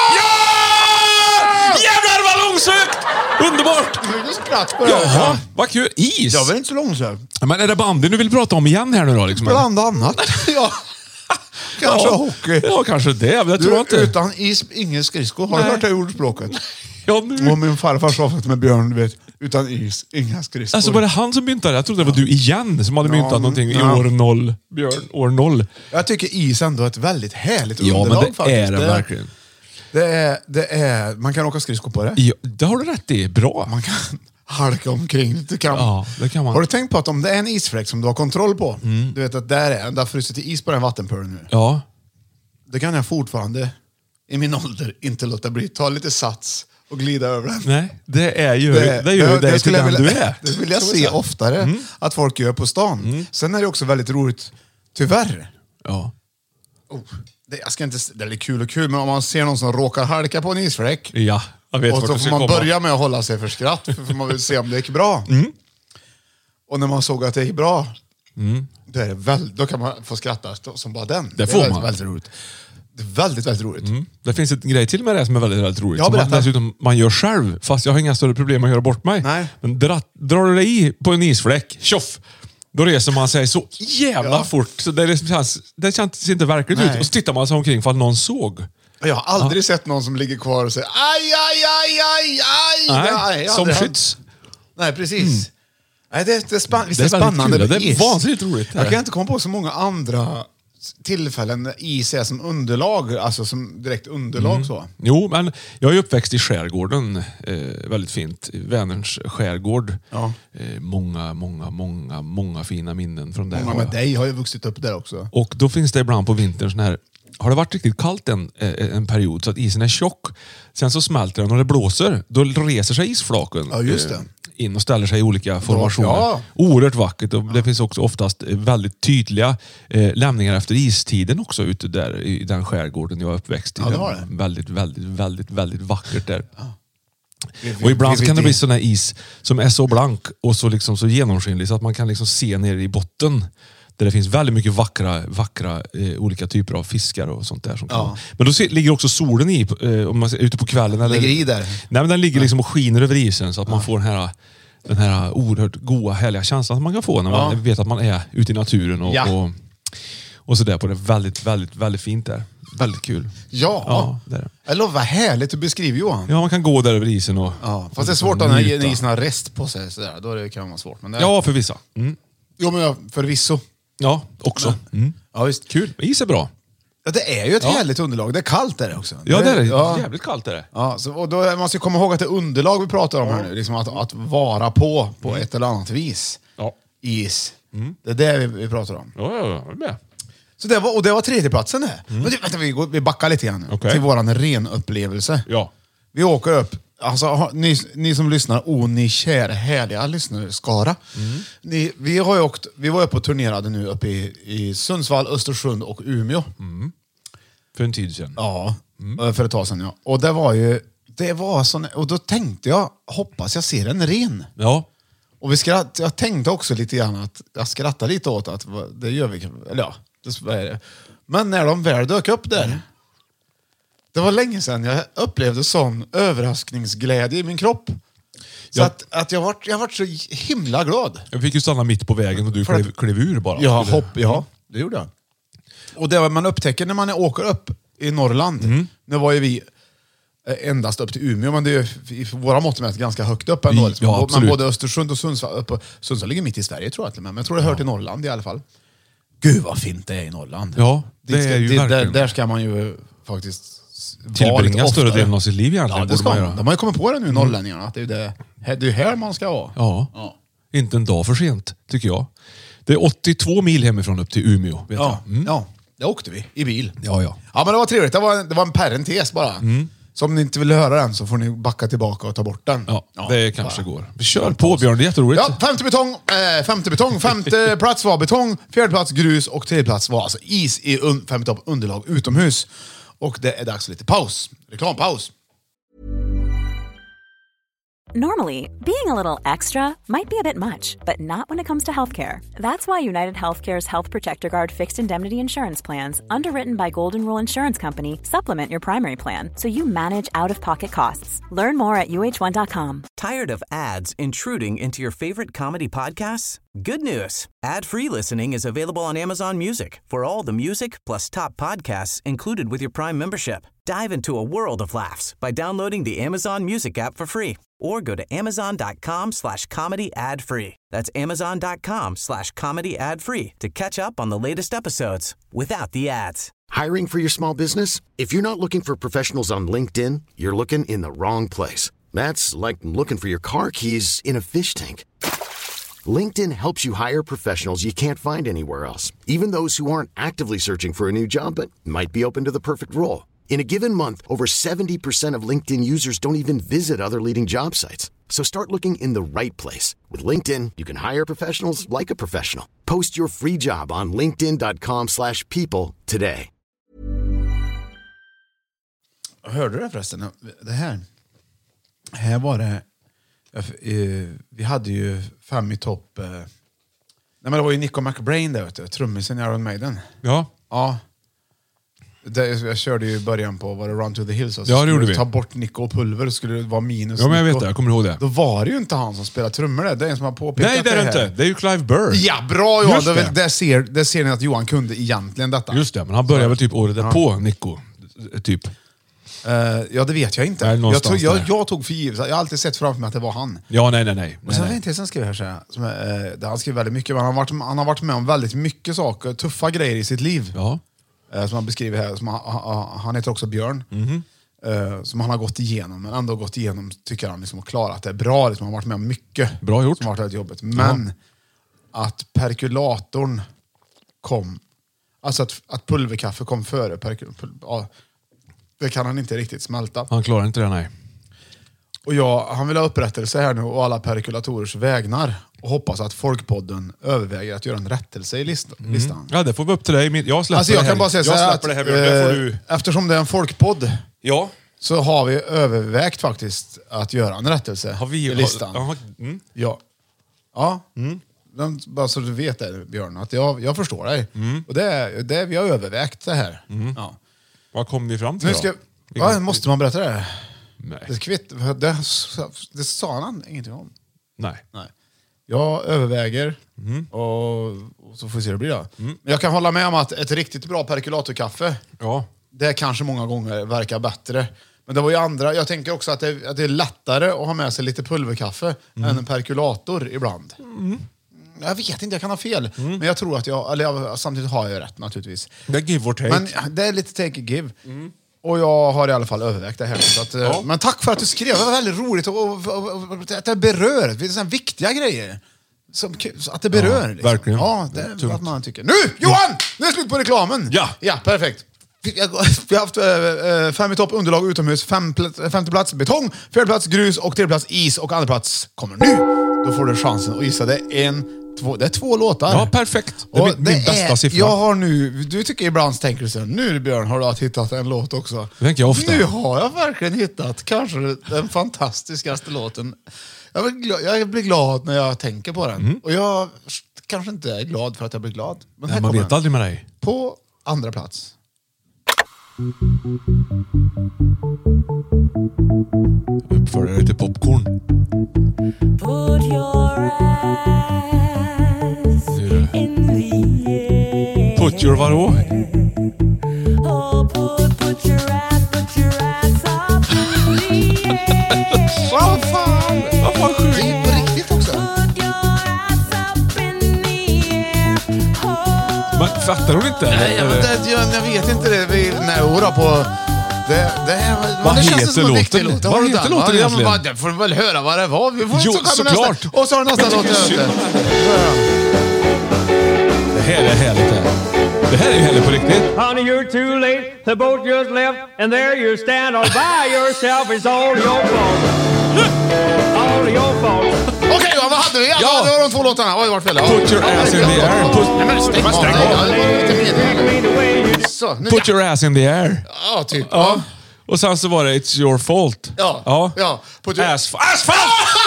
Ja! Jävlar vad långsökt! Underbart! Det är skratt på det. Jaha, vad kul. Is! Jag var inte så långsökt. Men är det bandy du vill prata om igen här nu då? Liksom? Bland annat. Ja. Kanske Ja. hockey. Ja, kanske det. Men jag tror Du, inte... utan is, ingen skridsko. Har du Nej. hört det ordspråket? Ja, nu... Och min farfar sa med Björn, du vet, utan is, inga skridskor. Alltså var det han som myntade? Jag trodde det var du igen som hade myntat Ja, någonting i ja. år noll. Björn, år noll. Jag tycker is ändå är ett väldigt härligt Ja, underlag men det faktiskt. är det verkligen. Det är, det är, man kan åka skridskor på det. Ja, det har du rätt i. Bra. Man kan halka omkring. Du kan. Ja, det kan man. Har du tänkt på att om det är en isfläck som du har kontroll på, du vet att där är, där fryser till is på den vattenpölen nu. Ja. Det kan jag fortfarande i min ålder inte låta bli. Ta lite sats och glida över den. Nej, det är ju det, det, är ju det, det skulle jag den vilja, du är. Det vill jag se oftare Mm. att folk gör på stan. Mm. Sen är det också väldigt roligt, tyvärr. Ja. Oh, det, jag ska inte, det är kul och kul, men om man ser någon som råkar halka på en isfläck Ja, jag vet och vart så du ska får man komma. börja med att hålla sig för skratt, för man vill se om det gick bra. Mm. Och när man såg att det gick bra, Mm. då, är det väl, då kan man få skratta som bara den. Det är får väldigt, man. väldigt roligt. Det är väldigt, väldigt roligt. Mm. Det finns ett grej till med det som är väldigt, väldigt roligt. Ja, som man, berätta. dessutom man gör själv. Fast jag har inga större problem med att göra bort mig. Nej. Men dra, drar du dig i på en isfläck, tjoff! Då reser man sig så jävla Ja. fort. Så det, liksom känns, det känns inte verkligt Nej. ut. Och så tittar man sig omkring för att någon såg. Jag har aldrig sett någon som ligger kvar och säger aj, aj, aj, aj, aj. Nej, Nej, som aldrig skydds. hänt. Nej, precis. Nej, det, det är, span- visst Det är är väldigt spännande kul. med Det är is. vansinnigt roligt. Jag kan inte komma på så många andra tillfällen när is är som underlag, alltså som direkt underlag Mm. så. Jo, men jag är uppväxt i skärgården. Eh, väldigt fint. Vänerns skärgård. Ja. Eh, många, många, många, många fina minnen från det. Många har med jag. dig har ju vuxit upp där också. Och då finns det ibland på vintern sån här... Har det varit riktigt kallt en, eh, en period så att isen är tjock, sen så smälter den och det blåser, då reser sig isflaken Ja, just det. eh, in och ställer sig i olika formationer. ja. Oerhört vackert och det finns också oftast eh, väldigt tydliga eh, lämningar efter istiden också ute där i den skärgården jag är uppväxt i. Ja, det har det. Väldigt, väldigt, väldigt, väldigt vackert där. Vi- Och ibland vi- så kan det vi- bli sån här is som är så blank och så, liksom så genomskinlig så att man kan liksom se ner i botten. Där det finns väldigt mycket vackra, vackra eh, olika typer av fiskar och sånt där. Som kan Ja. vara. Men då se, ligger också solen i, eh, om man ser, ute på kvällen. Eller, Ligger i där? Nej, men den ligger liksom och skiner över isen så att man får den här, den här oerhört goda, härliga känslan som man kan få när man Ja. vet att man är ute i naturen. Och, Ja. och, och sådär på det. Väldigt, väldigt, väldigt fint där. Väldigt kul. Ja, Ja, det är det. jag lovar, vad härligt du beskriver Johan. Ja, man kan gå där över isen och... Ja, fast det är svårt då när njuta. isen har rest på sig, sådär. Då är det, kan det vara svårt. Men det, Ja, för vissa. Mm. Jo, men ja, förvisso. Ja, också. Mm. Ja, visst. Kul. Is är bra. Ja, det är ju ett Ja. härligt underlag. Det är kallt där också. Ja, det är det. Ja. Jävligt kallt är det. Ja, så, och då man ska komma ihåg att det är underlag vi pratar om här nu. Liksom att, att vara på, på ett eller annat vis. Ja. Is. Det är det vi, vi pratar om. Ja, ja, ja. Jag är med. Så det var, och det var tredjeplatsen det. Men du, vänta, vi, går, vi backar lite grann nu. Okej. Till våran renupplevelse. Ja. Vi åker upp. Alltså, har- ni, ni som lyssnar, oh, ni kära härliga lyssnare, skara. Ni, vi, har ju åkt, vi var uppe och turnerade nu uppe i, i Sundsvall, Östersund och Umeå. För en tid sedan. Ja, för ett tag sedan ja. Och det var ju, det var sån, och då tänkte jag, hoppas jag ser en ren. Ja. Och vi skratt, jag tänkte också lite grann att, jag skrattade lite åt att det gör vi, eller ja, det, vad är det? Men när de väl dök upp där, det var länge sedan jag upplevde sån överraskningsglädje i min kropp. Så Ja. att, att jag vart jag vart så himla glad. Jag fick ju stanna mitt på vägen och du För klev, att- klev ur bara. Ja, Skulle- hopp, ja, det gjorde jag. Och det man upptäcker när man åker upp i Norrland, nu var ju vi eh, endast upp till Umeå, men det är ju i våra mått mätt ganska högt upp ändå. Vi- Liksom. ja, men absolut. både Östersund och Sundsvall, upp, Sundsvall ligger mitt i Sverige tror jag till och med, men jag tror det hör till Norrland i alla fall. Gud vad fint det är i Norrland. Ja, det Dit ska, är ju dit, verkligen. där, där ska man ju faktiskt Tillbringa större delen av sitt liv egentligen. Ja, det ska man man. göra. De har ju kommit på det nu, norrlänningarna. Att det är det, det är här man ska vara. Ja. Ja. Inte en dag för sent, tycker jag. Det är åttiotvå mil hemifrån upp till Umeå. Vet Ja, jag. Mm. ja, det åkte vi i bil. Ja, ja. Ja, men det var trevligt. Det var, det var en parentes bara. Mm. Så om ni inte vill höra den så får ni backa tillbaka och ta bort den. Ja, Ja, det kanske bara. går. Vi kör på, Björn, det är jätteroligt. Ja, femte betong, eh, femte betong, femte plats var betong, fjärde plats grus och tredje plats var alltså is i un, femte topp underlag utomhus. Och det är dags för lite paus. Reklampaus. Normally, being a little extra might be a bit much, but not when it comes to healthcare. That's why United Healthcare's Health Protector Guard fixed indemnity insurance plans, underwritten by Golden Rule Insurance Company, supplement your primary plan so you manage out-of-pocket costs. Learn more at U H one dot com. Tired of ads intruding into your favorite comedy podcasts? Good news. Ad-free listening is available on Amazon Music for all the music plus top podcasts included with your Prime membership. Dive into a world of laughs by downloading the Amazon Music app for free or go to amazon.com slash comedy ad free. That's amazon.com slash comedy ad free to catch up on the latest episodes without the ads. Hiring for your small business? If you're not looking for professionals on LinkedIn, you're looking in the wrong place. That's like looking for your car keys in a fish tank. LinkedIn helps you hire professionals you can't find anywhere else, even those who aren't actively searching for a new job but might be open to the perfect role. In a given month, over seventy percent of LinkedIn users don't even visit other leading job sites. So start looking in the right place. With LinkedIn, you can hire professionals like a professional. Post your free job on linkedin.com slash people today. Hörde du det förresten? Det här. Här var det... Vi hade ju fem i topp... Nej, men det var ju Nico McBrain där, vet du. Trummisen i Iron Maiden. Ja. Ja. Det, jag körde ju i början på var det Run to the Hills. Så ja, det gjorde vi. Ta bort Nico och Pulver, skulle det vara minus Ja, men jag Nico. vet det. Jag kommer ihåg det. Då var det ju inte han som spelar trummor där. Det är en som har påpekat Nej, det är det inte. Det är ju Clive Burr. Ja, bra Johan. Just Det. det. Där, ser, där ser ni att Johan kunde egentligen detta. Just det, men han började väl typ året därpå, Nico. Typ. Uh, ja, det vet jag inte. Nej, jag, tog, jag, där. jag tog för givet. Jag har alltid sett framför mig att det var han. Ja, nej, nej, nej. Och sen nej, vet jag, sen skrev jag här så här, som, uh, där han skrev väldigt mycket, men han har, varit, han har varit med om väldigt mycket saker, tuffa grejer i sitt liv. Ja. Uh, som han beskriver här. Som han, han, han heter också Björn. Mm-hmm. Uh, som han har gått igenom, men ändå gått igenom, tycker han, liksom, och klarat det bra. Liksom, han har varit med om mycket. Bra gjort. Som har varit väldigt jobbigt. Men att perkulatorn kom, alltså att, att pulverkaffe kom före perkulatorn, ja, det kan han inte riktigt smälta. Han klarar inte det, nej. Och jag, han vill ha upprättelse här nu och alla perkulatorers vägnar. Och hoppas att Folkpodden överväger att göra en rättelse i list, listan. Mm. Ja, det får vi upp till dig. Jag släpper Alltså jag det här. kan bara säga så jag här släpper att, det här, Björn. Det får eh, du... eftersom det är en folkpodd, Ja. så har vi övervägt faktiskt att göra en rättelse Har vi, i listan. Har, aha, mm. Ja. Ja. Mm. Den, bara så du vet det, Björn, att jag, jag förstår dig. Mm. Och det är, det är, vi har övervägt det här. Mm. Ja. Vad kom vi fram till Nu då? ska, ja, måste man berätta det? Nej. Det, kvitt, det, det sa han ingenting om. Nej. Nej. Jag överväger Mm. och, och så får vi se hur det blir då. Mm. Men jag kan hålla med om att ett riktigt bra perkulatorkaffe, Ja. det kanske många gånger verkar bättre. Men det var ju andra, jag tänker också att det, att det är lättare att ha med sig lite pulverkaffe Mm. än en perkulator ibland. Mm. Jag vet inte, jag kan ha fel. Mm. Men jag tror att jag, eller jag, samtidigt har jag rätt naturligtvis. Det är give or take. Men det är lite take and give. Mm. Och jag har i alla fall övervägt det här. Så att, Ja. Men tack för att du skrev, det var väldigt roligt och, och, och, och att det berör. Det är sådana viktiga grejer. Som, att det berör. Ja, liksom. verkligen. Ja, det är Tungt. vad man tycker. Nu, Johan! Nu är det slut på reklamen. Ja. Ja, perfekt. Vi har vi har haft äh, fem i topp underlag utomhus, fem pl- femte plats betong, fjärde plats grus och tredje plats is och andra plats kommer nu. Då får du chansen att gissa. Det är en, två, det är två låtar. Ja, perfekt. Det är Och min, min det bästa är, siffra. Jag har nu, du tycker ibland tänker du så här, nu Björn har du hittat en låt också. Det tänker jag ofta. Nu har jag verkligen hittat kanske den fantastiskaste låten. Jag blir glad, jag blir glad när jag tänker på den. Mm. Och jag kanske inte är glad för att jag blir glad. Men här Nej, man kommer vet den. aldrig med dig. På andra plats. Uppföljare till popcorn. Put your eyes in the air. Put your vadå? Oh, put, put your eyes, put your eyes up in the air. Vad fan! Vad fan sjukt? Det är på riktigt också. Put your eyes up in the air. Oh, Men Fattar hon inte? Nej, eller? men det, jag, jag vet inte det. Vi, nej, ora på... Det, det här, Vad det heter känns som en viktig låten? låt. Vad Har du heter den? låten Ja, egentligen? men vad- får du väl höra vad det var. Vi får Jo, så kommer såklart. Nästa. Och så har du nästa Jag låt. tycker Nästa. synd. Det här är härligt det här. Det här är ju härligt på riktigt. Honey, you're too late. The boat just left, and there you stand all by yourself. It's all your fault. All your fault. Okej, ja, vad hade vi? Ja, Ja. det var de två låtarna. Oj, det var fel. Ja. Put your ass in the air. Put, Nej, men stäng av. Nej, ja, det var lite meningen. Så, nu, put your ass in the air. ja, typ. Ja. Och sen så var det It's your fault. Ja. Ja. Ja. Put your... Asf- Asfalt!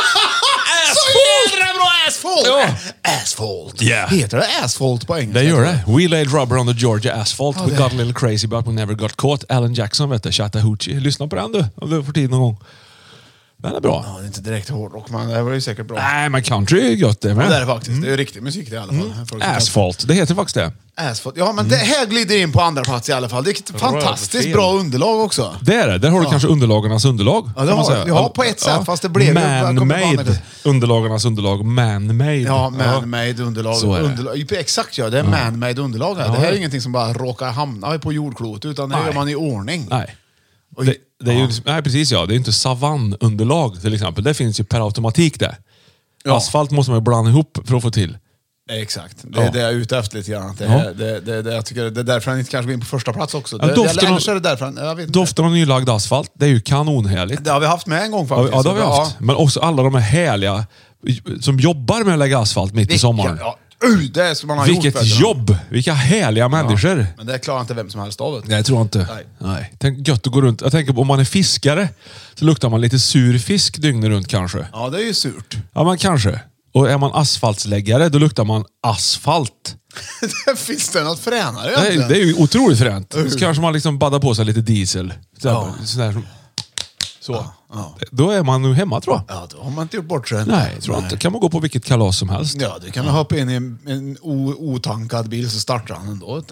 Så jävla bra asphalt! Ja. Asphalt. Yeah. Heter det asphalt på engelska? Det gör det. We laid rubber on the Georgia asphalt. Ja, We det- got a little crazy but we never got caught. Alan Jackson vet du. Chattahoochee. Lyssna på den du. Om du får tid någon gång. Den är bra. Ja, det är inte direkt hårdrock, men det var ju säkert bra. Nej, men country är gött det Ja, med. det är det faktiskt. Det är riktig musik det i alla fall. Folk som Asphalt. Det heter faktiskt det. kan- Asphalt. Ja, men det här glider in på andra plats i alla fall. Det är ett fantastiskt fel. bra underlag också. Det är det. Där har du kanske underlagarnas underlag. Ja, det kan man har- säga. ja, på ett sätt, fast det blev ju- jag kommer på Man-made. andra- Underlagarnas underlag. Man-made. Ja, man-made underlag. Så är det. underlag. Exakt ja, det är man-made underlag här. Ja, det här är det- ingenting som bara råkar hamna på jordklot, utan det Nej. gör man i ordning. Nej. Oj. Det, det är ju, nej, precis ja. Det är inte savannunderlag till exempel. Det finns ju per automatik det. Ja. Asfalt måste man ju blanda ihop för att få till. Exakt, det är Ja. det jag är ute efter lite grann. Det, Ja. är- det, det, det, jag tycker det är därför han inte kanske går in på första plats också. Det, Ja, doften det, av- annars är det därför han, jag vet inte. Doften av nylagd asfalt, det är ju kanonhärligt. Det har vi haft med en gång Ja, faktiskt. ja, det har vi Ja. haft. Men också alla de här härliga som jobbar med att lägga asfalt mitt i Vilka- sommaren. Ja, uh, det ska man ha gjort. Vilket vet du. jobb! Vilka härliga människor. Men det klarar inte vem som helst av. Nej, jag tror inte. Nej. Nej. Tänk gött att gå runt. Jag tänker på om man är fiskare så luktar man lite sur fisk dygnet runt kanske. Ja, det är ju surt. Ja, men kanske. Och är man asfaltsläggare då luktar man asfalt. Finns det något fränare Det egentligen? är, det är ju otroligt fränt. Så kanske man liksom baddar på sig lite diesel. Så, Ja. så, där, som- så. Ja. Då är man nog hemma tror jag. Ja, då har man inte gjort bort sig. Nej, jag tror inte. kan man gå på vilket kalas som helst. Ja, du kan ja. hoppa in i en, en o, otankad bil så startar han ändå. Vet du.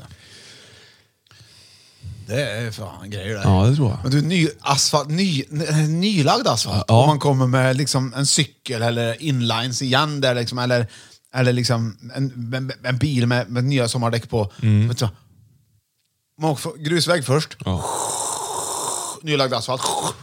Det är fan grejer det. Ja, det tror jag. Men du, ny, asfalt, ny, n- nylagd asfalt. Ja. Om man kommer med liksom en cykel eller inlines igen där liksom, eller, eller liksom en, en, en bil med, med nya sommardäck på. Mm. Vet du, man åker grusväg först. Ja. Nylagd asfalt.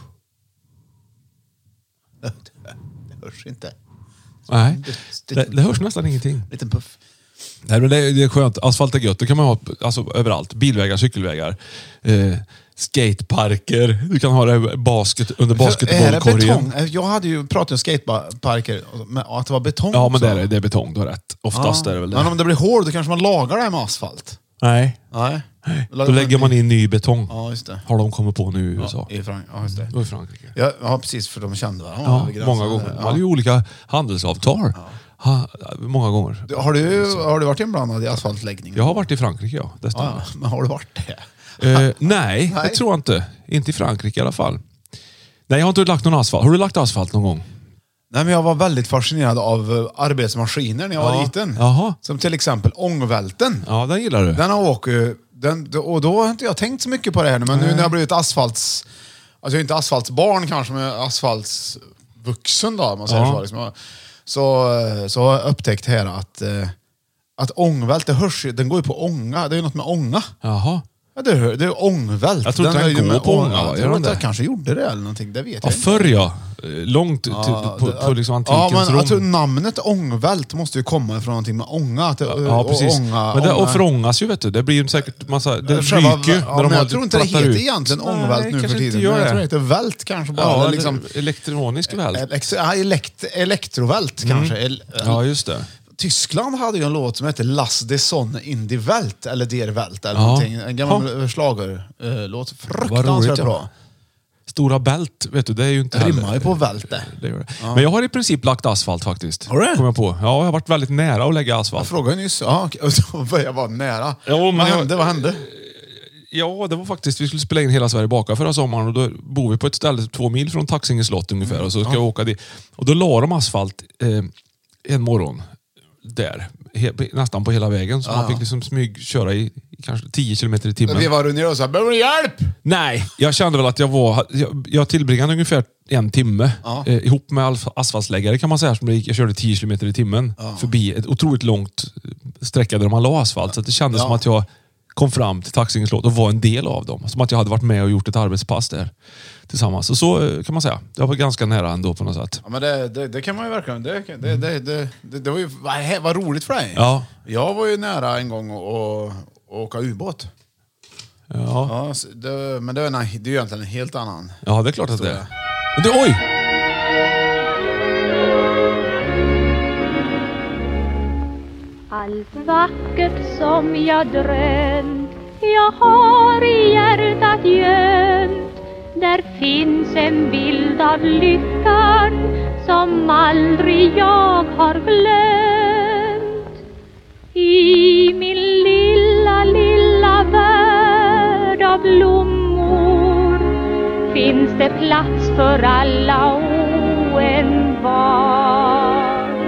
Det hörs inte. Nej, det, det hörs nästan ingenting. Liten puff. Nej, men det, det är skönt. Asfalt är gött. Det kan man ha alltså, överallt. Bilvägar, cykelvägar, eh, skateparker. Du kan ha det basket, under Är det basketbollkorgen. betong? Jag hade ju pratat om skateparker, men att det var betong Ja, men också. det är, det är betong. Du har rätt. Oftast Ja. är det väl det. Men om det blir hål, då kanske man lagar det här med asfalt. Nej. Nej. Då lägger man in ny betong. Ja, just det. Har de kommit på nu i U S A. I Frank- ja, just det. Då i Frankrike. Ja, ja, precis, för de kände varandra. Ja, över gränsen. många gånger. Man hade ju olika handelsavtal. Ha, många gånger. Ja. Har, du, har du varit inblandad i asfaltläggning? Jag har varit i Frankrike, ja. Det Ja, stämmer. ja. Men har du varit det? Eh, nej, Nej. det tror jag inte. Inte i Frankrike i alla fall. Nej, jag har inte lagt någon asfalt. Har du lagt asfalt någon gång? Nej, men jag var väldigt fascinerad av uh, arbetsmaskiner när jag var Ja. liten. Jaha. Som till exempel ångvälten. Ja, den gillar du. Den har åkt ju- den, och då har inte jag tänkt så mycket på det här nu, men nu när jag har blivit asfalts... Alltså jag är inte asfaltsbarn kanske, men asfaltsvuxen då, om man säger Ja. så. Liksom. Så, så har jag upptäckt här att, eh, att ångvält, det hörs ju, den går ju på ånga. Det är ju något med ånga. Jaha. Ja, det, är, det är ångvält. Jag tror inte är den ju går med på ånga, va? Jag Gör tror den inte jag det? kanske gjorde det eller någonting, det vet Ja, jag inte. förr ja. Eh, Långt till, Ja, på, det- på liksom ja, antikens men jag tror Rom. namnet ångvält måste ju komma ifrån någonting med ånga. Att det, Ja, och precis. Ånga, men det ånga. offrångas ju, vet du. Det blir ju säkert massa... Det Själva- ryker ja, när de men har jag tror inte det plattar heter ut. egentligen Nej, ångvält nu för kanske inte tiden. gör Men jag det. tror det heter vält kanske bara. Ja, eller eller liksom, elektronisk väl. Elektro, ja, elekt, elektrovält kanske. El, Ja, just det. Tyskland hade ju en låt som hette Lass de Sonne in die Welt, eller Der Welt, eller Ja. någonting. En gammal schlagerlåt. Vad Fruktansvärt roligt, ja. bra. Stora bält, vet du, det är ju inte Det heller- rimmar ju på vält det. det gör det. Men jag har i princip lagt asfalt faktiskt. Har du det? Kom jag på. Ja, jag har varit väldigt nära att lägga Jag asfalt. frågade nyss, ja, okej, och då var jag bara nära. Ja, men vad, jag- hände, vad hände? Ja, det var faktiskt, vi skulle spela in Hela Sverige bakar förra sommaren och då bor vi på ett ställe två mil från Taxinge slott ungefär och så ska jag åka dit. Och då la de asfalt eh, en morgon där, he, nästan på hela vägen. Så man fick liksom smyg köra i, i kanske tio kilometer i timmen. Vi var runt och sa, behöver du hjälp? Nej, jag kände väl att jag var... Jag, jag tillbringade ungefär en timme Ja. eh, ihop med alf- asfaltsläggare kan man säga. Som det gick. Jag körde tio kilometer i timmen förbi ett otroligt långt sträcka där de la asfalt. Så att det kändes Ja. som att jag kom fram till Taxingens låt och var en del av dem. Som att jag hade varit med och gjort ett arbetspass där tillsammans. Och så eh, kan man säga. Jag var ganska nära ändå på något sätt. Ja, men det, det, det kan man ju verkligen... Det, det, det, det, det, det var ju vad, vad roligt för dig. Ja. Jag var ju nära en gång att åka ubåt. Ja, Ja, så det, men det är, en, det är ju egentligen en helt annan. ja det är klart att det är. jag. Men du, oj! Allt vackert som jag drömt jag har i hjärtat gömt. Där finns en bild av lyckan som aldrig jag har glömt. I min lilla, lilla värld av blommor finns det plats för alla och en var.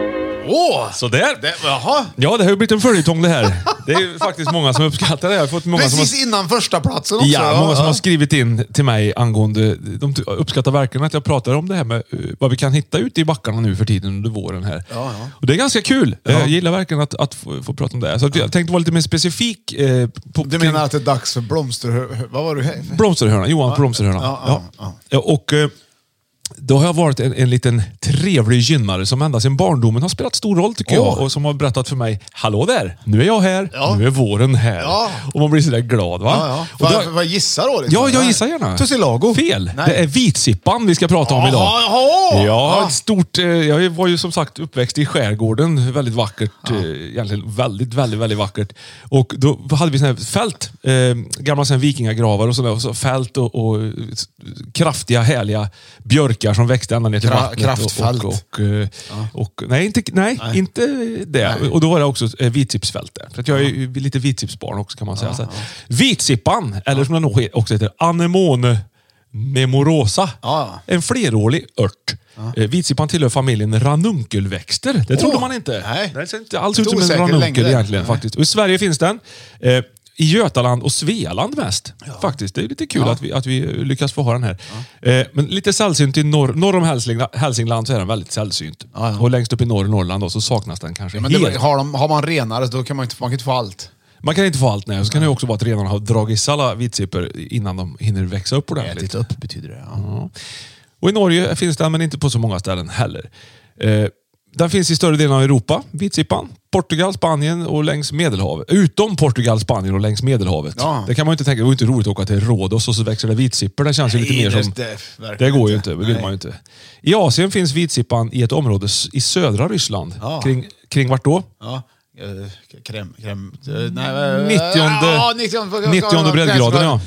Åh! Så där. Det, jaha. Ja, det har ju blivit en följetong det här. Det är ju faktiskt många som uppskattar det. Jag har fått många som har... Precis innan första platsen också. Ja, många som ja. har skrivit in till mig angående... De uppskattar verkligen att jag pratar om det här med uh, vad vi kan hitta ute i backarna nu för tiden under våren här. Ja, ja. Och det är ganska kul. Ja. Jag gillar verkligen att, att få, få prata om det. Så att jag tänkte vara lite mer specifik. Eh, på, Du menar att det är dags för blomster... Vad var du här? Blomsterhörna, Johan på Blomsterhörna. Ja, Ja, ja, ja. Och eh, då har jag varit en, en liten trevlig gynnare som ända sedan barndomen har spelat stor roll tycker Åh. jag. Och som har berättat för mig, hallå där, nu är jag här, Ja. nu är våren här. Ja. Och man blir sådär glad va? Ja, ja. Och Vad då- vad gissar då? Liksom? Ja, jag Nej. gissar gärna. Tussilago? Fel. Nej. Det är vitsippan vi ska prata om Jaha, idag. jaha. Ja, ett stort... eh, Jag var ju som sagt uppväxt i skärgården. Väldigt vackert. eh, Egentligen väldigt, väldigt, väldigt vackert. Och då hade vi såna här fält. Eh, gamla såna här vikingagravar och sådär. Och så fält och, och s- kraftiga, härliga björkar som växte ända ner till Kra- vattnet. kraftfält. Och, och, och, och, nej, inte, nej, Nej. inte det. Och då var det också eh, vitsipsfält där. För att jag är ju lite vitsipsbarn också kan man säga. Så, vitsippan, eller som den nog också heter, anemone memorosa. Ja. En flerårig ört. Eh, Vitsippan tillhör familjen ranunkelväxter. Det trodde Åh, man inte. nej. Det ser inte alls Lite ut som en osäker ranunkel längre. egentligen. Nej. Faktiskt. Och i Sverige finns den. Eh, I Götaland och Svealand mest. Faktiskt. Det är lite kul Ja. att, vi, att vi lyckas få ha den här. Eh, men lite sällsynt i norr, norr om Hälsingland, Hälsingland så är den väldigt sällsynt. Ja, ja. Och längst upp i norr i Norrland då, så saknas den kanske Men det, helt. har, de, har man renare då kan man inte, man kan inte få allt. Man kan inte få allt, nej. Så kan det ju också vara att renarna har dragit sig alla vitsipper innan de hinner växa upp ordentligt. Ätit upp betyder det. Ja. Ja. Och i Norge finns den, men inte på så många ställen heller. Eh, den finns i större delen av Europa, vitsippan. Portugal, Spanien och längs Medelhavet. Utom Portugal, Spanien och längs Medelhavet. Ja. Det kan man ju inte tänka. Det var ju inte roligt att åka till Rhodos och så växer det vitsipper. Det känns ju lite Nej, mer det- som... det- Det, verkligen går ju inte. inte. Det vill Nej. man ju inte. I Asien finns vitsippan i ett område s- i södra Ryssland. Ja. Kring, kring vart då? Ja. Eh, Kräm... kräm eh, nej, eh, nittionde ja, nittionde, nittionde breddgraden, ja.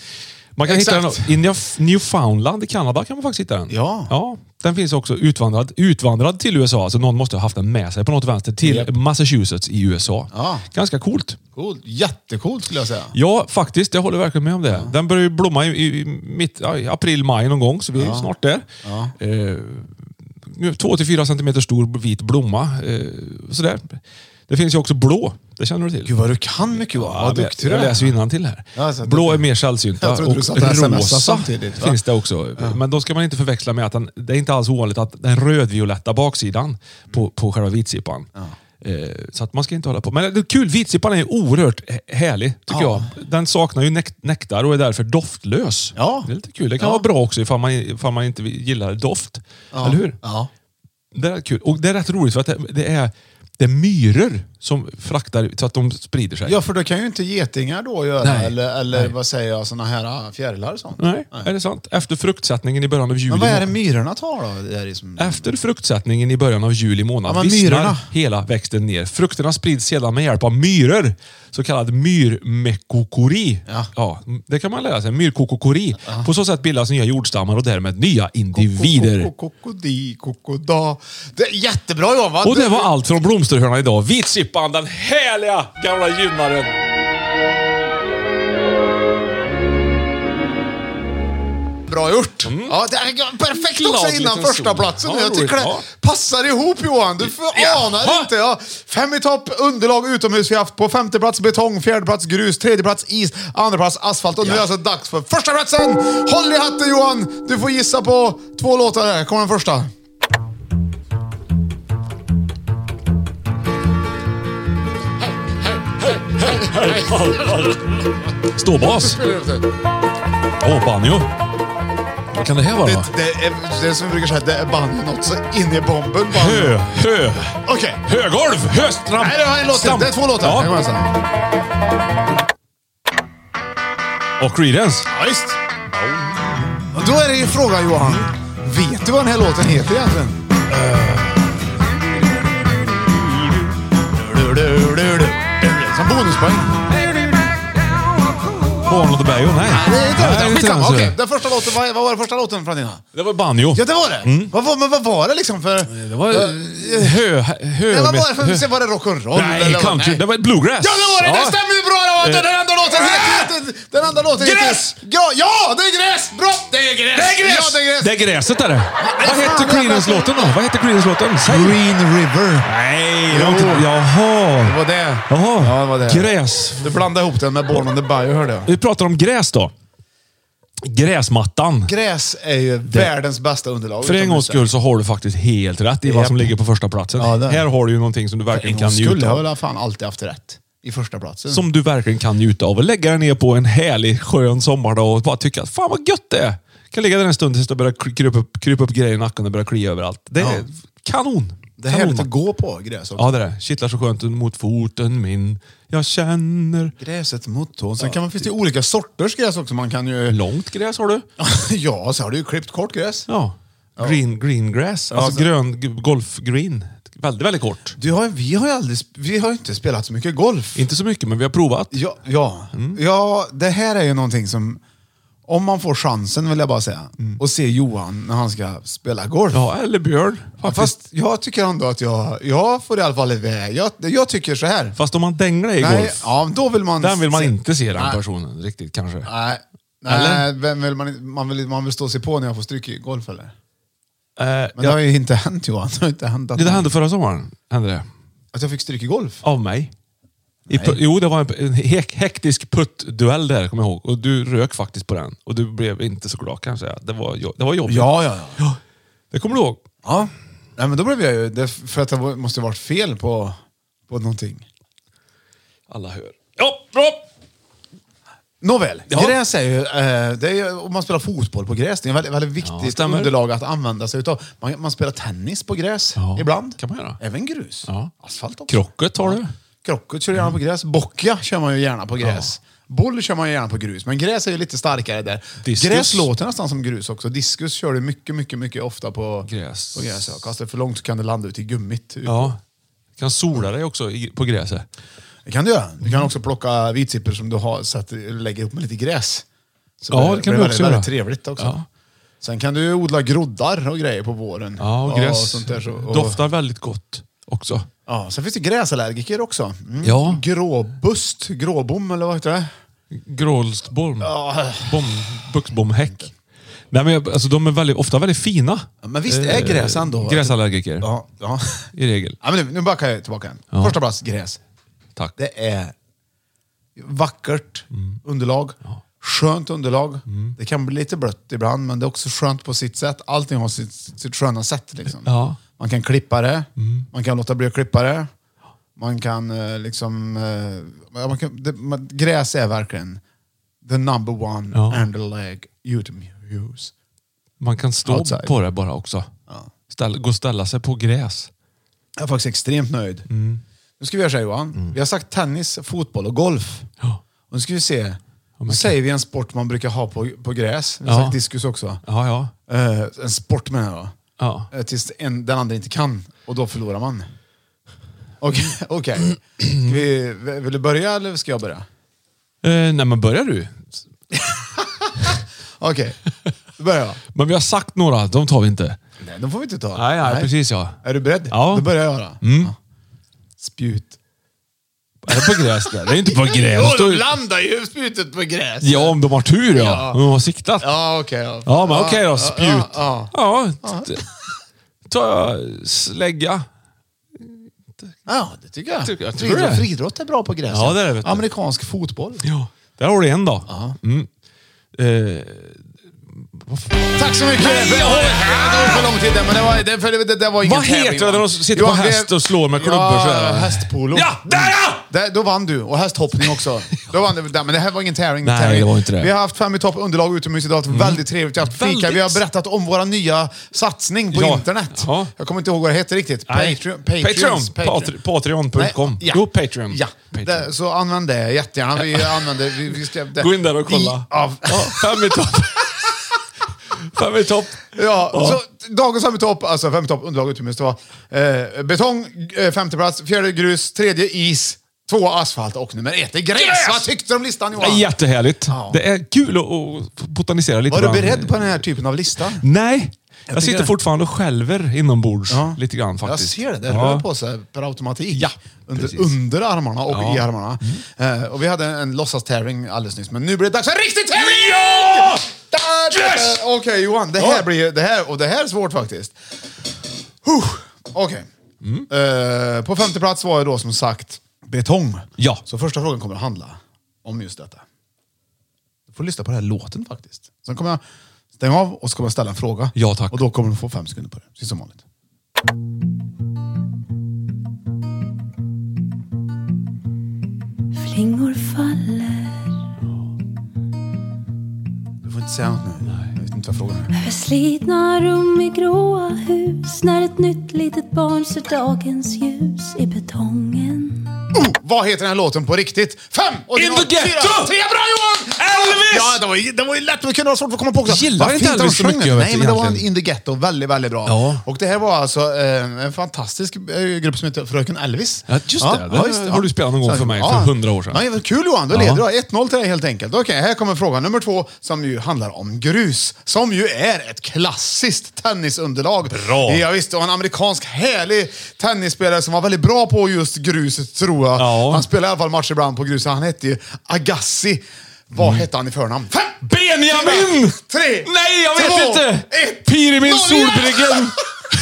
Man kan Exakt. hitta den i Newf- Newfoundland i Kanada kan man faktiskt hitta den. Ja. ja. Den finns också utvandrad, utvandrad till U S A, alltså någon måste ha haft den med sig på något vänster till Japp. Massachusetts i U S A. Ja. Ganska coolt. Cool. Jättecoolt skulle jag säga. Ja, faktiskt. Jag håller verkligen med om det. Den börjar ju blomma i, i, mitt, ja, i april, maj någon gång, så vi är ju snart där. Ja. Eh, två till fyra centimeter stor vit blomma. Eh, sådär. Det finns ju också blå. Det känner du till. Gud vad du kan mycket, Johan. Ja, Vad men duktig du jag är. läser ju innantill här. Ja, så att Blå det- är mer sällsynta Jag trodde du och satt och smsade rosa samtidigt, va? finns det också. Men då ska man inte förväxla med att den, det är inte alls ovanligt att den rödvioletta baksidan på, på själva vitsippan. Eh, så att man ska inte hålla på. Men det är kul, vitsippan är oerhört h- härlig tycker Ja. jag. Den saknar ju nek- nektar och är därför doftlös. Ja. Det är lite kul. Det kan Ja. vara bra också ifall man, ifall man inte gillar doft. Ja. Eller hur? Ja. Det är kul. Och det är rätt roligt för att det, det är det är myror som fraktar så att de sprider sig. Ja, för det kan ju inte getingar då göra, Nej. eller, eller Nej. vad säger jag, såna här ah, fjärilar och sånt. Nej, är det sant? Efter fruktsättningen i början av juli Men vad är det månad. myrorna tar då? Det är liksom... Efter fruktsättningen i början av juli månad Ja, men vissnar myrorna. hela växten ner. Frukterna sprids sedan med hjälp av myror. Så kallad myrmekokori. Ja. Ja, det kan man lära sig. Myrkokokori. På så sätt bildas nya jordstammar och därmed nya individer. Kokodi, kokoda. Det är jättebra Johan, va? Och det var allt från Blomsterhörna idag. Vitsippan, den härliga gamla gynnaren. Bra gjort! Ja, det är perfekt Glad också innan liten första sol. platsen. Ja, Jag tycker roligt. det Ja. passar ihop Johan. Du får Jaha. anar inte. Ja. Fem i topp, underlag utomhus vi haft. På femte plats betong, fjärde plats grus, tredje plats is, andra plats asfalt. Och nu är det alltså dags för första platsen. Håll i hatten Johan! Du får gissa på två låtar här. Kommer den första. Ståbas. Åh, oh, banjo. Vad kan det här vara? Det, det, är, det är som vi brukar säga, det är banjo något så in i bomben. Hö, hö. Okej. Okay. Högolv, höstram. Nej, det var en låt till. Det är två låtar. Ja. Och Creedence. Ja, visst. Och då är det ju frågan, Johan. Vet du vad den här låten heter egentligen? Som bonuspoäng. Born of the Bayou, nej. Nej, det är inte det. Nej, Skitsamma. inte Okej, den första låten, vad, vad var den första låten från dina? Det var banjo. Ja, det var det. Mm. Vad var, men vad var det liksom för... Det var uh, hö... hö det var bara för, sen var det rock'n'roll. Nej, eller country. Nej. Det var bluegrass. Ja, det var det. Ja. Det stämmer ju bra. Det var den andra låten heter... Den andra låten heter... Gräs! Ja, ja, det är gräs! Bra! Det är gräs! Det är gräs! Ja, det är gräs! Det är gräset, är det. Vad heter Creedence-låten då? Vad heter Creedence-låten? Green River. Nej, det var inte... Jaha. Det var det. Jaha. Ja, det var det. Gräs. Du blandade ihop den med Born on the Bayou, hörde jag. Vi pratar om gräs då. Gräsmattan. Gräs är ju det. Världens bästa underlag. För en gångs skull så har du faktiskt helt rätt i Yep. vad som ligger på första platsen. Ja, här har du ju någonting som du verkligen kan njuta av. Skulle jag väl fan alltid haft rätt i första platsen. Som du verkligen kan njuta av och lägga dig ner på en härlig skön sommardag och bara tycka att fan vad gött det är. Kan ligga där en stund tills det börjar krypa upp, krypa upp grejer i nacken och börja klia överallt. Det är ja. kanon. Det är härligt att gå på gräs också. Ja, det är det. Kittlar så skönt mot foten min. Jag känner... Gräset mot tån. Sen kan man, finns det olika sorters gräs också. Man kan ju... Långt gräs har du? Ja, så har du ju klippt kort gräs. Ja. Green, green grass. Alltså ja, grön golf green. Väldigt, väldigt kort. Du har, vi har ju aldrig, vi har inte spelat så mycket golf. Inte så mycket, men vi har provat. Ja, ja. Mm. ja det här är ju någonting som... Om man får chansen, vill jag bara säga, mm. och se Johan när han ska spela golf. Ja, eller Björn. Ja, fast jag tycker ändå att jag, jag får i alla fall iväg. Jag, jag tycker så här. Fast om man dänglar i Nej, golf, ja, då vill man den vill man se, inte se den nej. personen riktigt kanske. Nej, nej vem vill man, man, vill, man vill stå sig på när jag får stryk i golf eller? Uh, Men det ja. har ju inte hänt, Johan. Det har inte hänt att det man, hände förra sommaren. Hände det. Att jag fick stryk i golf? Av mig. I, jo, det var en, en hek, hektisk puttduell där, kommer jag ihåg. Och du rök faktiskt på den. Och du blev inte så glad, kan jag säga. Det var, det var jobbigt. Ja, ja, ja. ja. Det kommer du ihåg? Ja. Nej, men då blev jag ju... Det, för att det var, måste ha varit fel på, på någonting. Alla hör. Ja, bra! Nåväl, Ja. gräs är ju, eh, det är ju, om man spelar fotboll på gräs, det är en väldigt, väldigt viktigt Ja, underlag att använda sig utav. Man, man spelar tennis på gräs Ja, ibland. kan man göra. Även grus. Ja. Asfalt också. Krocket har du. Krocket kör gärna på gräs. Boccia kör man ju gärna på gräs. Boll kör man ju gärna på grus. Men gräs är ju lite starkare där. Diskus. Gräs låter nästan som grus också. Diskus kör du mycket, mycket, mycket ofta på Gräs. På gräs ja. Kastar för långt så kan det landa ut i gummit. Ja. Du kan sola dig också i, på gräset. Det kan du göra. Du kan också plocka vitsipper som du har så att du lägger upp med lite gräs. Så Ja, det, det kan det du är också väldigt, göra. väldigt trevligt också. Ja. Sen kan du odla groddar och grejer på våren. Ja, och gräs och sånt där, så, och, doftar väldigt gott också. Ja, sen finns det gräsallergiker också. Mm. Ja. Gråbust, gråbom eller vad heter det? Grålstbom. Ja. Bom, buxbomhäck. Nej, men alltså, de är väldigt, ofta väldigt fina. Ja, men visst är gräs ändå? Gräsallergiker. Ja, ja. I regel. Ja, men nu, nu backar jag tillbaka igen. Ja. Första plats, gräs. Tack. Det är vackert Mm. underlag. Skönt underlag. Det kan bli lite blött ibland, men det är också skönt på sitt sätt. Allting har sitt, sitt sköna sätt. Liksom. Ja. Man kan klippa det. Mm. Man kan låta bli att klippa det. Man kan eh, liksom... Eh, man kan, det, man, gräs är verkligen the number one Ja. and the leg you to use. Man kan stå Outside. på det bara också. Ja. Ställ, gå och ställa sig på gräs. Jag är faktiskt extremt nöjd. Mm. Nu ska vi göra så här, Johan. Vi har sagt tennis, fotboll och golf. Ja. Och nu ska vi se. man Nu kan- säger vi en sport man brukar ha på, på gräs. Vi har Ja. sagt diskus också. Ja, ja. Eh, en sport menar jag. ja. Eh, tills en, den andra inte kan. Och då förlorar man. Okej. Okay. Vi, vill du börja eller ska jag börja? Eh, nej, men börjar du? Okej, då börjar jag. Men vi har sagt några, de tar vi inte. Nej, de får vi inte ta. Nej, nej, precis ja. Är du beredd? Ja. Då börjar jag då. Mm. Ja. Spjut. Är det på gräs där? Det är inte på Jo, gräs. de Då- landar ju spjutet på gräs. Ja, om de har tur ja. Ja. Om de har siktat. Ja, okej. ja. Ja, men Ja, okej då. ja, Spjut. Ja, ja. Ja, t- ta jag slägga. Ja, det tycker jag. Tycker jag. Tror Friidrott, det. friidrott är bra på gräs. Ja, det är det, vet du. Amerikansk fotboll. Ja, där har du en då. Ja. Mm. Eh, Tack så mycket! Nej, det ja. var för lång tid, men det var, det, för det, det, det var ingen Vad tävling, heter det va? när de sitter Jo, på det- häst och slår med klubbor ja, så här? hästpolo. Ja, där ja! Där, då vann du. Och hästhoppning också. Då vann du, där, men det här var ingen tävling. Nej, tävling. det var inte det. Vi har haft fem i topp underlag utomhus idag. Mm. Väldigt trevligt. Vi har haft fika. Väldigt. Vi har berättat om våra nya satsning på Ja. internet. Ja. Jag kommer inte ihåg vad det heter riktigt. Nej. Patreon. Patreon. Patreons. Patreon. Patreon punkt com. Nej, ja. Jo, Patreon. Ja, Patreon. Det, så använd det jättegärna. Vi använder... Vi, vi ska, det, Gå in där och kolla. I, av, Ja, fem i topp. Fem i topp. Ja, så dagens fem i topp, alltså fem i topp underlag utomhus, det var eh, betong, eh, femte plats, fjärde grus, tredje is, två asfalt och nummer ett är gräs. Gräs! Vad tyckte du om listan, Det Johan? är jättehärligt. Ja. Det är kul att, att botanisera lite. Var du grann. beredd på den här typen av lista? Nej. Jag, tycker sitter det. fortfarande och skälver inombords Ja. lite grann Jag faktiskt. ser det, det Ja. rör på sig per automatik. Ja, under, precis. under armarna och Ja. i armarna. Eh, och vi hade en låtsastävling alldeles nyss, men nu blir det dags för en riktig tävling! Ja! Där, där, Yes! där. Okej Johan, det här Ja. blir det här, och det här är svårt faktiskt. Huh. Okej. Eh, på femte plats var det då som sagt betong. Ja. Så första frågan kommer att handla om just detta. Du får lyssna på den här låten faktiskt. Sen kommer jag stänga av och så kommer jag ställa en fråga. Ja, tack. Och då kommer du få fem sekunder på det. Precis som vanligt. Flingor faller Du får inte säga något nu. Nej. Jag vet inte vad frågan är. över slitna rum i gråa hus. När ett nytt litet barn ser dagens ljus i betongen. Oh, vad heter den här låten på riktigt? Fem! Och In the fyra, Ghetto! tre, bra Johan! Elvis! Ja, det var, ju- det var ju lätt, men det kunde vara svårt att komma på också. Gillar Vad inte fint Elvis de så sjöng mycket, den. jag vet Nej, men det var en egentligen. In the Ghetto, väldigt, väldigt bra. Ja. Och det här var alltså eh, en fantastisk eh, grupp som heter Fröken Elvis. Ja, just det. Det har du spelat någon gång för mig för hundra år sedan. Nej, vad kul Johan, då Ja. leder du ett noll till dig helt enkelt. Okej, här kommer fråga nummer två som ju handlar om grus. Som ju är ett klassiskt tennisunderlag. Bra. Ja, visst, och en amerikansk härlig tennisspelare som var väldigt bra på just gruset, tror jag. Ja. Han spelade i alla fall matcher ibland på gruset. Han hette ju Agassi. Vad Mm. hette han i förnamn? Fem! Benjamin! Tre! Nej, jag vet två, inte! ett, Pyrimin noll, Solbriggen!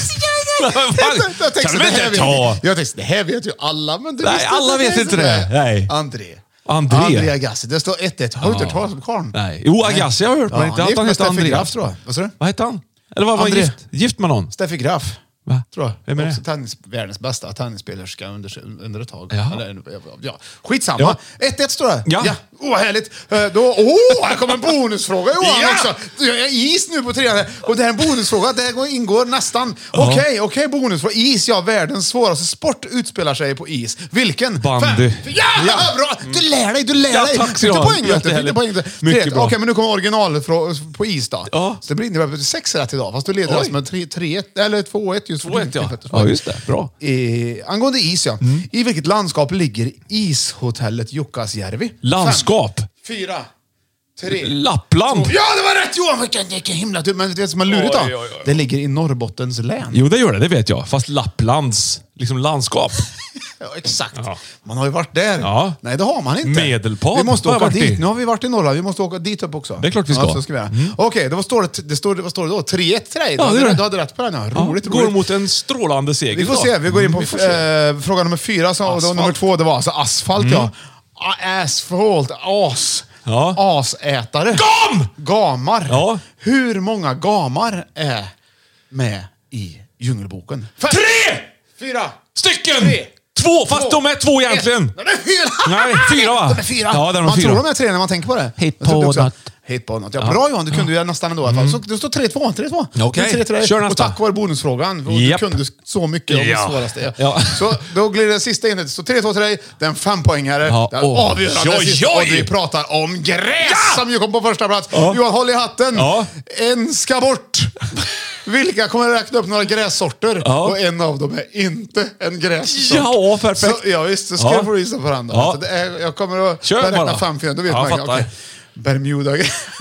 Jag tänkte, Kan du det inte här vet- ta? Jag tänkte, det här vet ju alla, men du Nej, visste alla vet det är inte så det. där. Nej. André. André. André Agassi. Det står ett ett. Har du inte hört talas om karln? Nej. Jo, Agassi har jag hört, men inte att han heter André. Graf, tror jag. Vad sa du? Vad hette han? Eller vad var han André. gift? Gift med någon? Steffi Graf. Va? Tror jag. Vem är det? Också tennis, världens bästa tennisspelerska under, under ett tag. Jaha. Eller, ja. Skitsamma. Ja. ett ett står det. Ja. Ja. Åh, vad härligt. Eh, Då, åh, här kommer en bonusfråga Johan Ja. också. Jag är is nu på trean. Och det här är en bonusfråga. Det här går- ingår nästan. Okej, okej, bonusfråga. Is, ja. Världens svåraste sport utspelar sig på is. Vilken? Bandy. Fem. Ja, Ja. bra! Du lär dig, du lär Ja, dig. tack ska Fick du du ha. poäng? vet du? Fick du Jättehärligt. poäng? Mycket Tre. bra. Okej, men nu kommer original på is då. Ja. Så det blir innebär sex rätt idag. Fast du leder Oj. alltså med tre- tre ett eller två ett just för två ett, din- ja. din- Ja, just det. Bra. Eh, angående is, ja. I vilket landskap ligger ishotellet Jukkasjärvi? Landskap. Fem, fyra, tre... Lappland. Ja, det var rätt Johan! Vilken, vilken himla tur. Men det som är lurigt då? Oj, oj, oj. Det ligger i Norrbottens län. Jo, det gör det. Det vet jag. Fast Lapplands liksom landskap. Ja, exakt. Ja. Man har ju varit där. Ja. Nej, det har man inte. Medelpad Vi måste har jag åka varit dit. i. Nu har vi varit i norra. Vi måste åka dit upp också. Det är klart vi ska. Ja, så ska vi göra. Okej, då står det, det står, vad står det då? tre ett till dig. Ja, Du det är hade- det. Du hade rätt på den. Ja. Ja, Roligt, går roligt. mot en strålande seger. Vi får då. se, vi går in på Mm, vi får se. eh, fråga nummer fyra. Så, och då, Asfalt. nummer två, det var alltså asfalt, ja. Ah, Asfalt, as. Ja. Asätare. Gam! Gamar. Ja. Hur många gamar är med i Djungelboken? Fem, Tre fyra, stycken! tre, Två, fast de är två egentligen. ett. Nej, det är fyra! Nej, fyra va? De är fyra. Ja, det är de man fyra. tror de är tre när man tänker på det. Hit Jag tyckte på också- något. Hit på något. Ja, bra Johan, du kunde ju nästan ändå i alla fall. Så det står tre två. tre två. Okej, Det är tre till dig. kör Och nästa. tack vare bonusfrågan. Och Japp. du kunde så mycket om Ja. det svåraste. Ja. Så då blir det sista enheten. Så tre två till dig. Den fempoängare. Ja. Den Oj, avgörande oj, sista. oj. Och vi pratar om gräs som ju kom på första plats. Ja. Johan, håll i hatten. Ja. En ska bort. Vilka kommer räkna upp några grässorter? Ja. Och en av dem är inte en grässort. Ja, perfekt. Så, ja, visst, så ska Ja. jag få visa på den då. Ja. Så det är, jag kommer att Kör räkna bara. fem, fyra. Då vet Ja, man. fattar. Okej. Bermuda.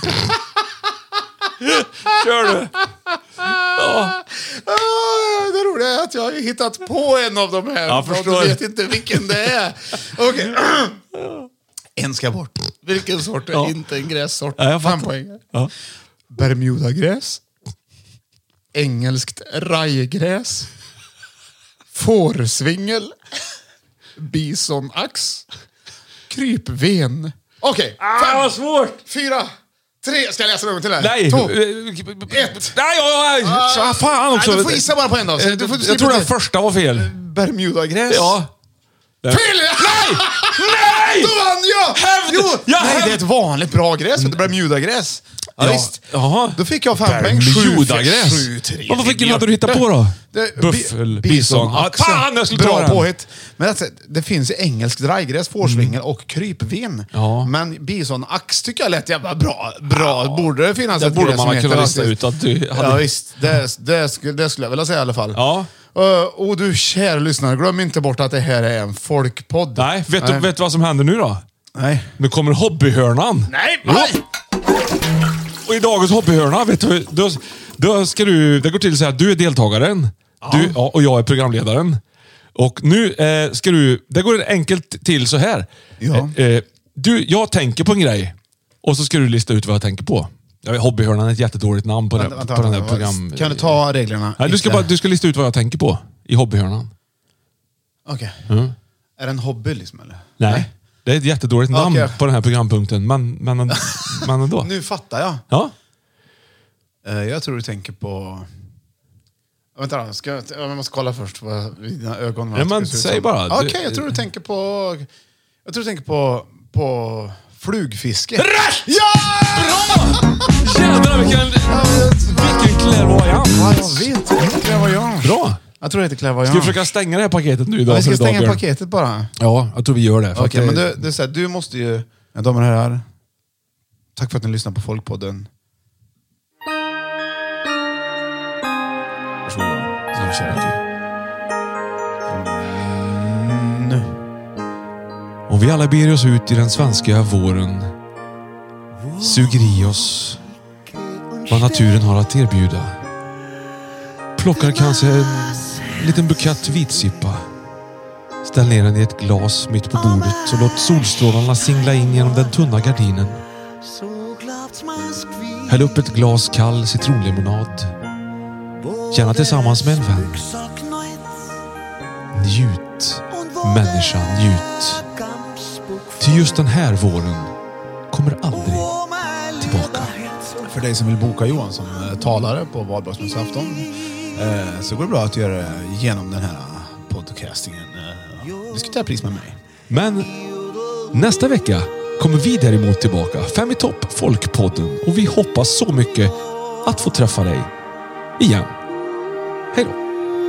Kör du. Ah, det roliga är att jag har hittat på en av de här. Jag och förstår. du vet inte vilken det är. Okej. En ska bort. Vilken sort är Ja. inte en grässort? Ja, jag fattar. Fem poäng. Ja. Bermudagräs. Engelskt rajgräs. Fårsvingel. Bisonax. Krypven. Okej. Ah, Fem, vad svårt! fyra, Tre, ska jag läsa dem till dig? Nej. Två. Ett. Nej, nej, nej. Fan också. Nej, du får gissa bara på en då. Du får jag tror den första var fel. Bermuda-gräs. Ja. Fel! Nej! Nej! Då vann jag! Hävd! Jo! Jag Nej, hävd! det är ett vanligt bra gräs. Det är Bermuda-gräs. Ja, Ja. visst. Jaha. Då fick jag fem poäng. Bermuda-gräs. Sju, tre. Vad fick hade du hittat på då? Det- Buffel, bi- bison. Ah, axel. fan, jag skulle ta Bra den. påhitt. Men alltså, det finns ju engelsk drajgräs, fårsvingel och krypvin. Ja. Men bisonax tycker jag lät jävla bra. Bra. Borde det finnas Det ett borde gräs man som ha heter kunnat lista faktiskt. ut att du hade... Ja visst, det, det, skulle, det skulle jag vilja säga i alla fall. Ja. Uh, och du kära lyssnare, glöm inte bort att det här är en folkpodd. Nej, vet du vet du vad som händer nu då? Nej. Nu kommer hobbyhörnan. Nej, Jo. nej. Och i dagens hobbyhörna, vet du, då, då ska du, det går till så här, du är deltagaren, du, ja, och jag är programledaren. Och nu eh, ska du, det går enkelt till så här. Ja. Eh, eh, du, jag tänker på en grej och så ska du lista ut vad jag tänker på. Jag vet, hobbyhörnan är ett jättedåligt namn på, Vänta, det, vänta, på den här vänta. program... Kan du ta reglerna? Nej, du ska, bara, du ska lista ut vad jag tänker på i hobbyhörnan. Okej. Mm. Är det en hobby liksom eller? Nej. Det är ett jättedåligt namn Okej. på den här programpunkten, men, men, men ändå. Nu fattar jag. Ja. Eh, jag tror du tänker på... Vänta då, ska jag, jag måste kolla först vad dina ögon Ja, men ska se ut säg som. bara. Okej, Du- jag tror du tänker på... Jag tror du tänker på... På flugfiske. Rätt! Ja! Jävlar vilken, vilken klärvoajant. Ja, jag vet. Klärvoajant. Bra. Jag tror det heter klärvoajant. Ska vi försöka stänga det här paketet nu idag? Ja, vi ska för idag, stänga Björn? paketet bara. Ja, jag tror vi gör det. för Okej, att men det- du, det är så här, du måste ju... Ja, damer och herrar. Tack för att ni lyssnar på Folkpodden. Varsågod. Så nu kör jag. Mm, nu. Och vi alla ber oss ut i den svenska våren. Suger i oss vad naturen har att erbjuda. Plockar kanske en liten bukett vitsippa. Ställ ner den i ett glas mitt på bordet och låt solstrålarna singla in genom den tunna gardinen. Häll upp ett glas kall citronlemonad. Gärna tillsammans med en vän. Njut, människa, njut. Till just den här våren kommer aldrig tillbaka. För dig som vill boka Johan som eh, talare på valborgsmässoafton eh, så går det bra att göra det genom den här podcastingen. Eh, diskutera pris med mig. Men nästa vecka kommer vi däremot tillbaka. Fem i topp, Folkpodden. Och vi hoppas så mycket att få träffa dig igen. Hej då!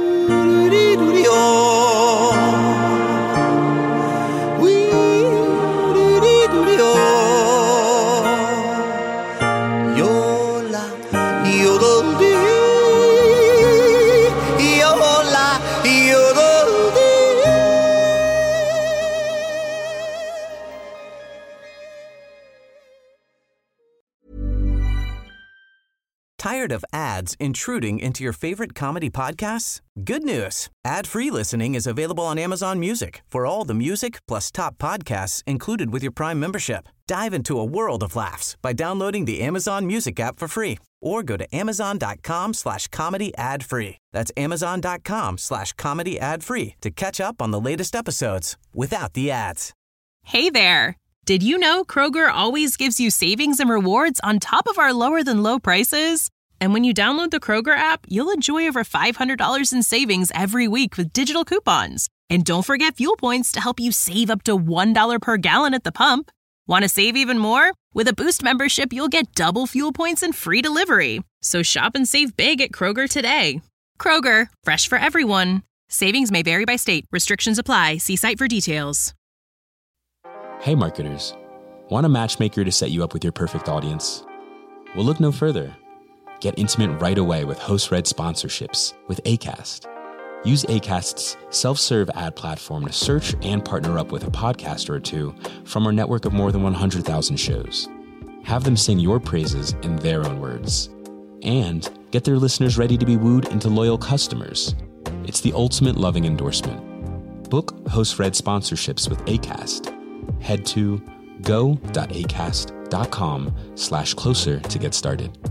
Tired of ads intruding into your favorite comedy podcasts? Good news. Ad-free listening is available on Amazon Music for all the music plus top podcasts included with your Prime membership. Dive into a world of laughs by downloading the Amazon Music app for free or go to amazon.com slash comedy ad free. That's amazon.com slash comedy ad free to catch up on the latest episodes without the ads. Hey there! Did you know Kroger always gives you savings and rewards on top of our lower than low prices? And when you download the Kroger app, you'll enjoy over five hundred dollars in savings every week with digital coupons. And don't forget fuel points to help you save up to one dollar per gallon at the pump. Want to save even more? With a Boost membership, you'll get double fuel points and free delivery. So shop and save big at Kroger today. Kroger, fresh for everyone. Savings may vary by state. Restrictions apply. See site for details. Hey marketers, want a matchmaker to set you up with your perfect audience? Well, look no further. Get intimate right away with host-read sponsorships with Acast. Use Acast's self-serve ad platform to search and partner up with a podcaster or two from our network of more than one hundred thousand shows. Have them sing your praises in their own words. And get their listeners ready to be wooed into loyal customers. It's the ultimate loving endorsement. Book host-read sponsorships with Acast. Head to go.acast.com slash closer to get started.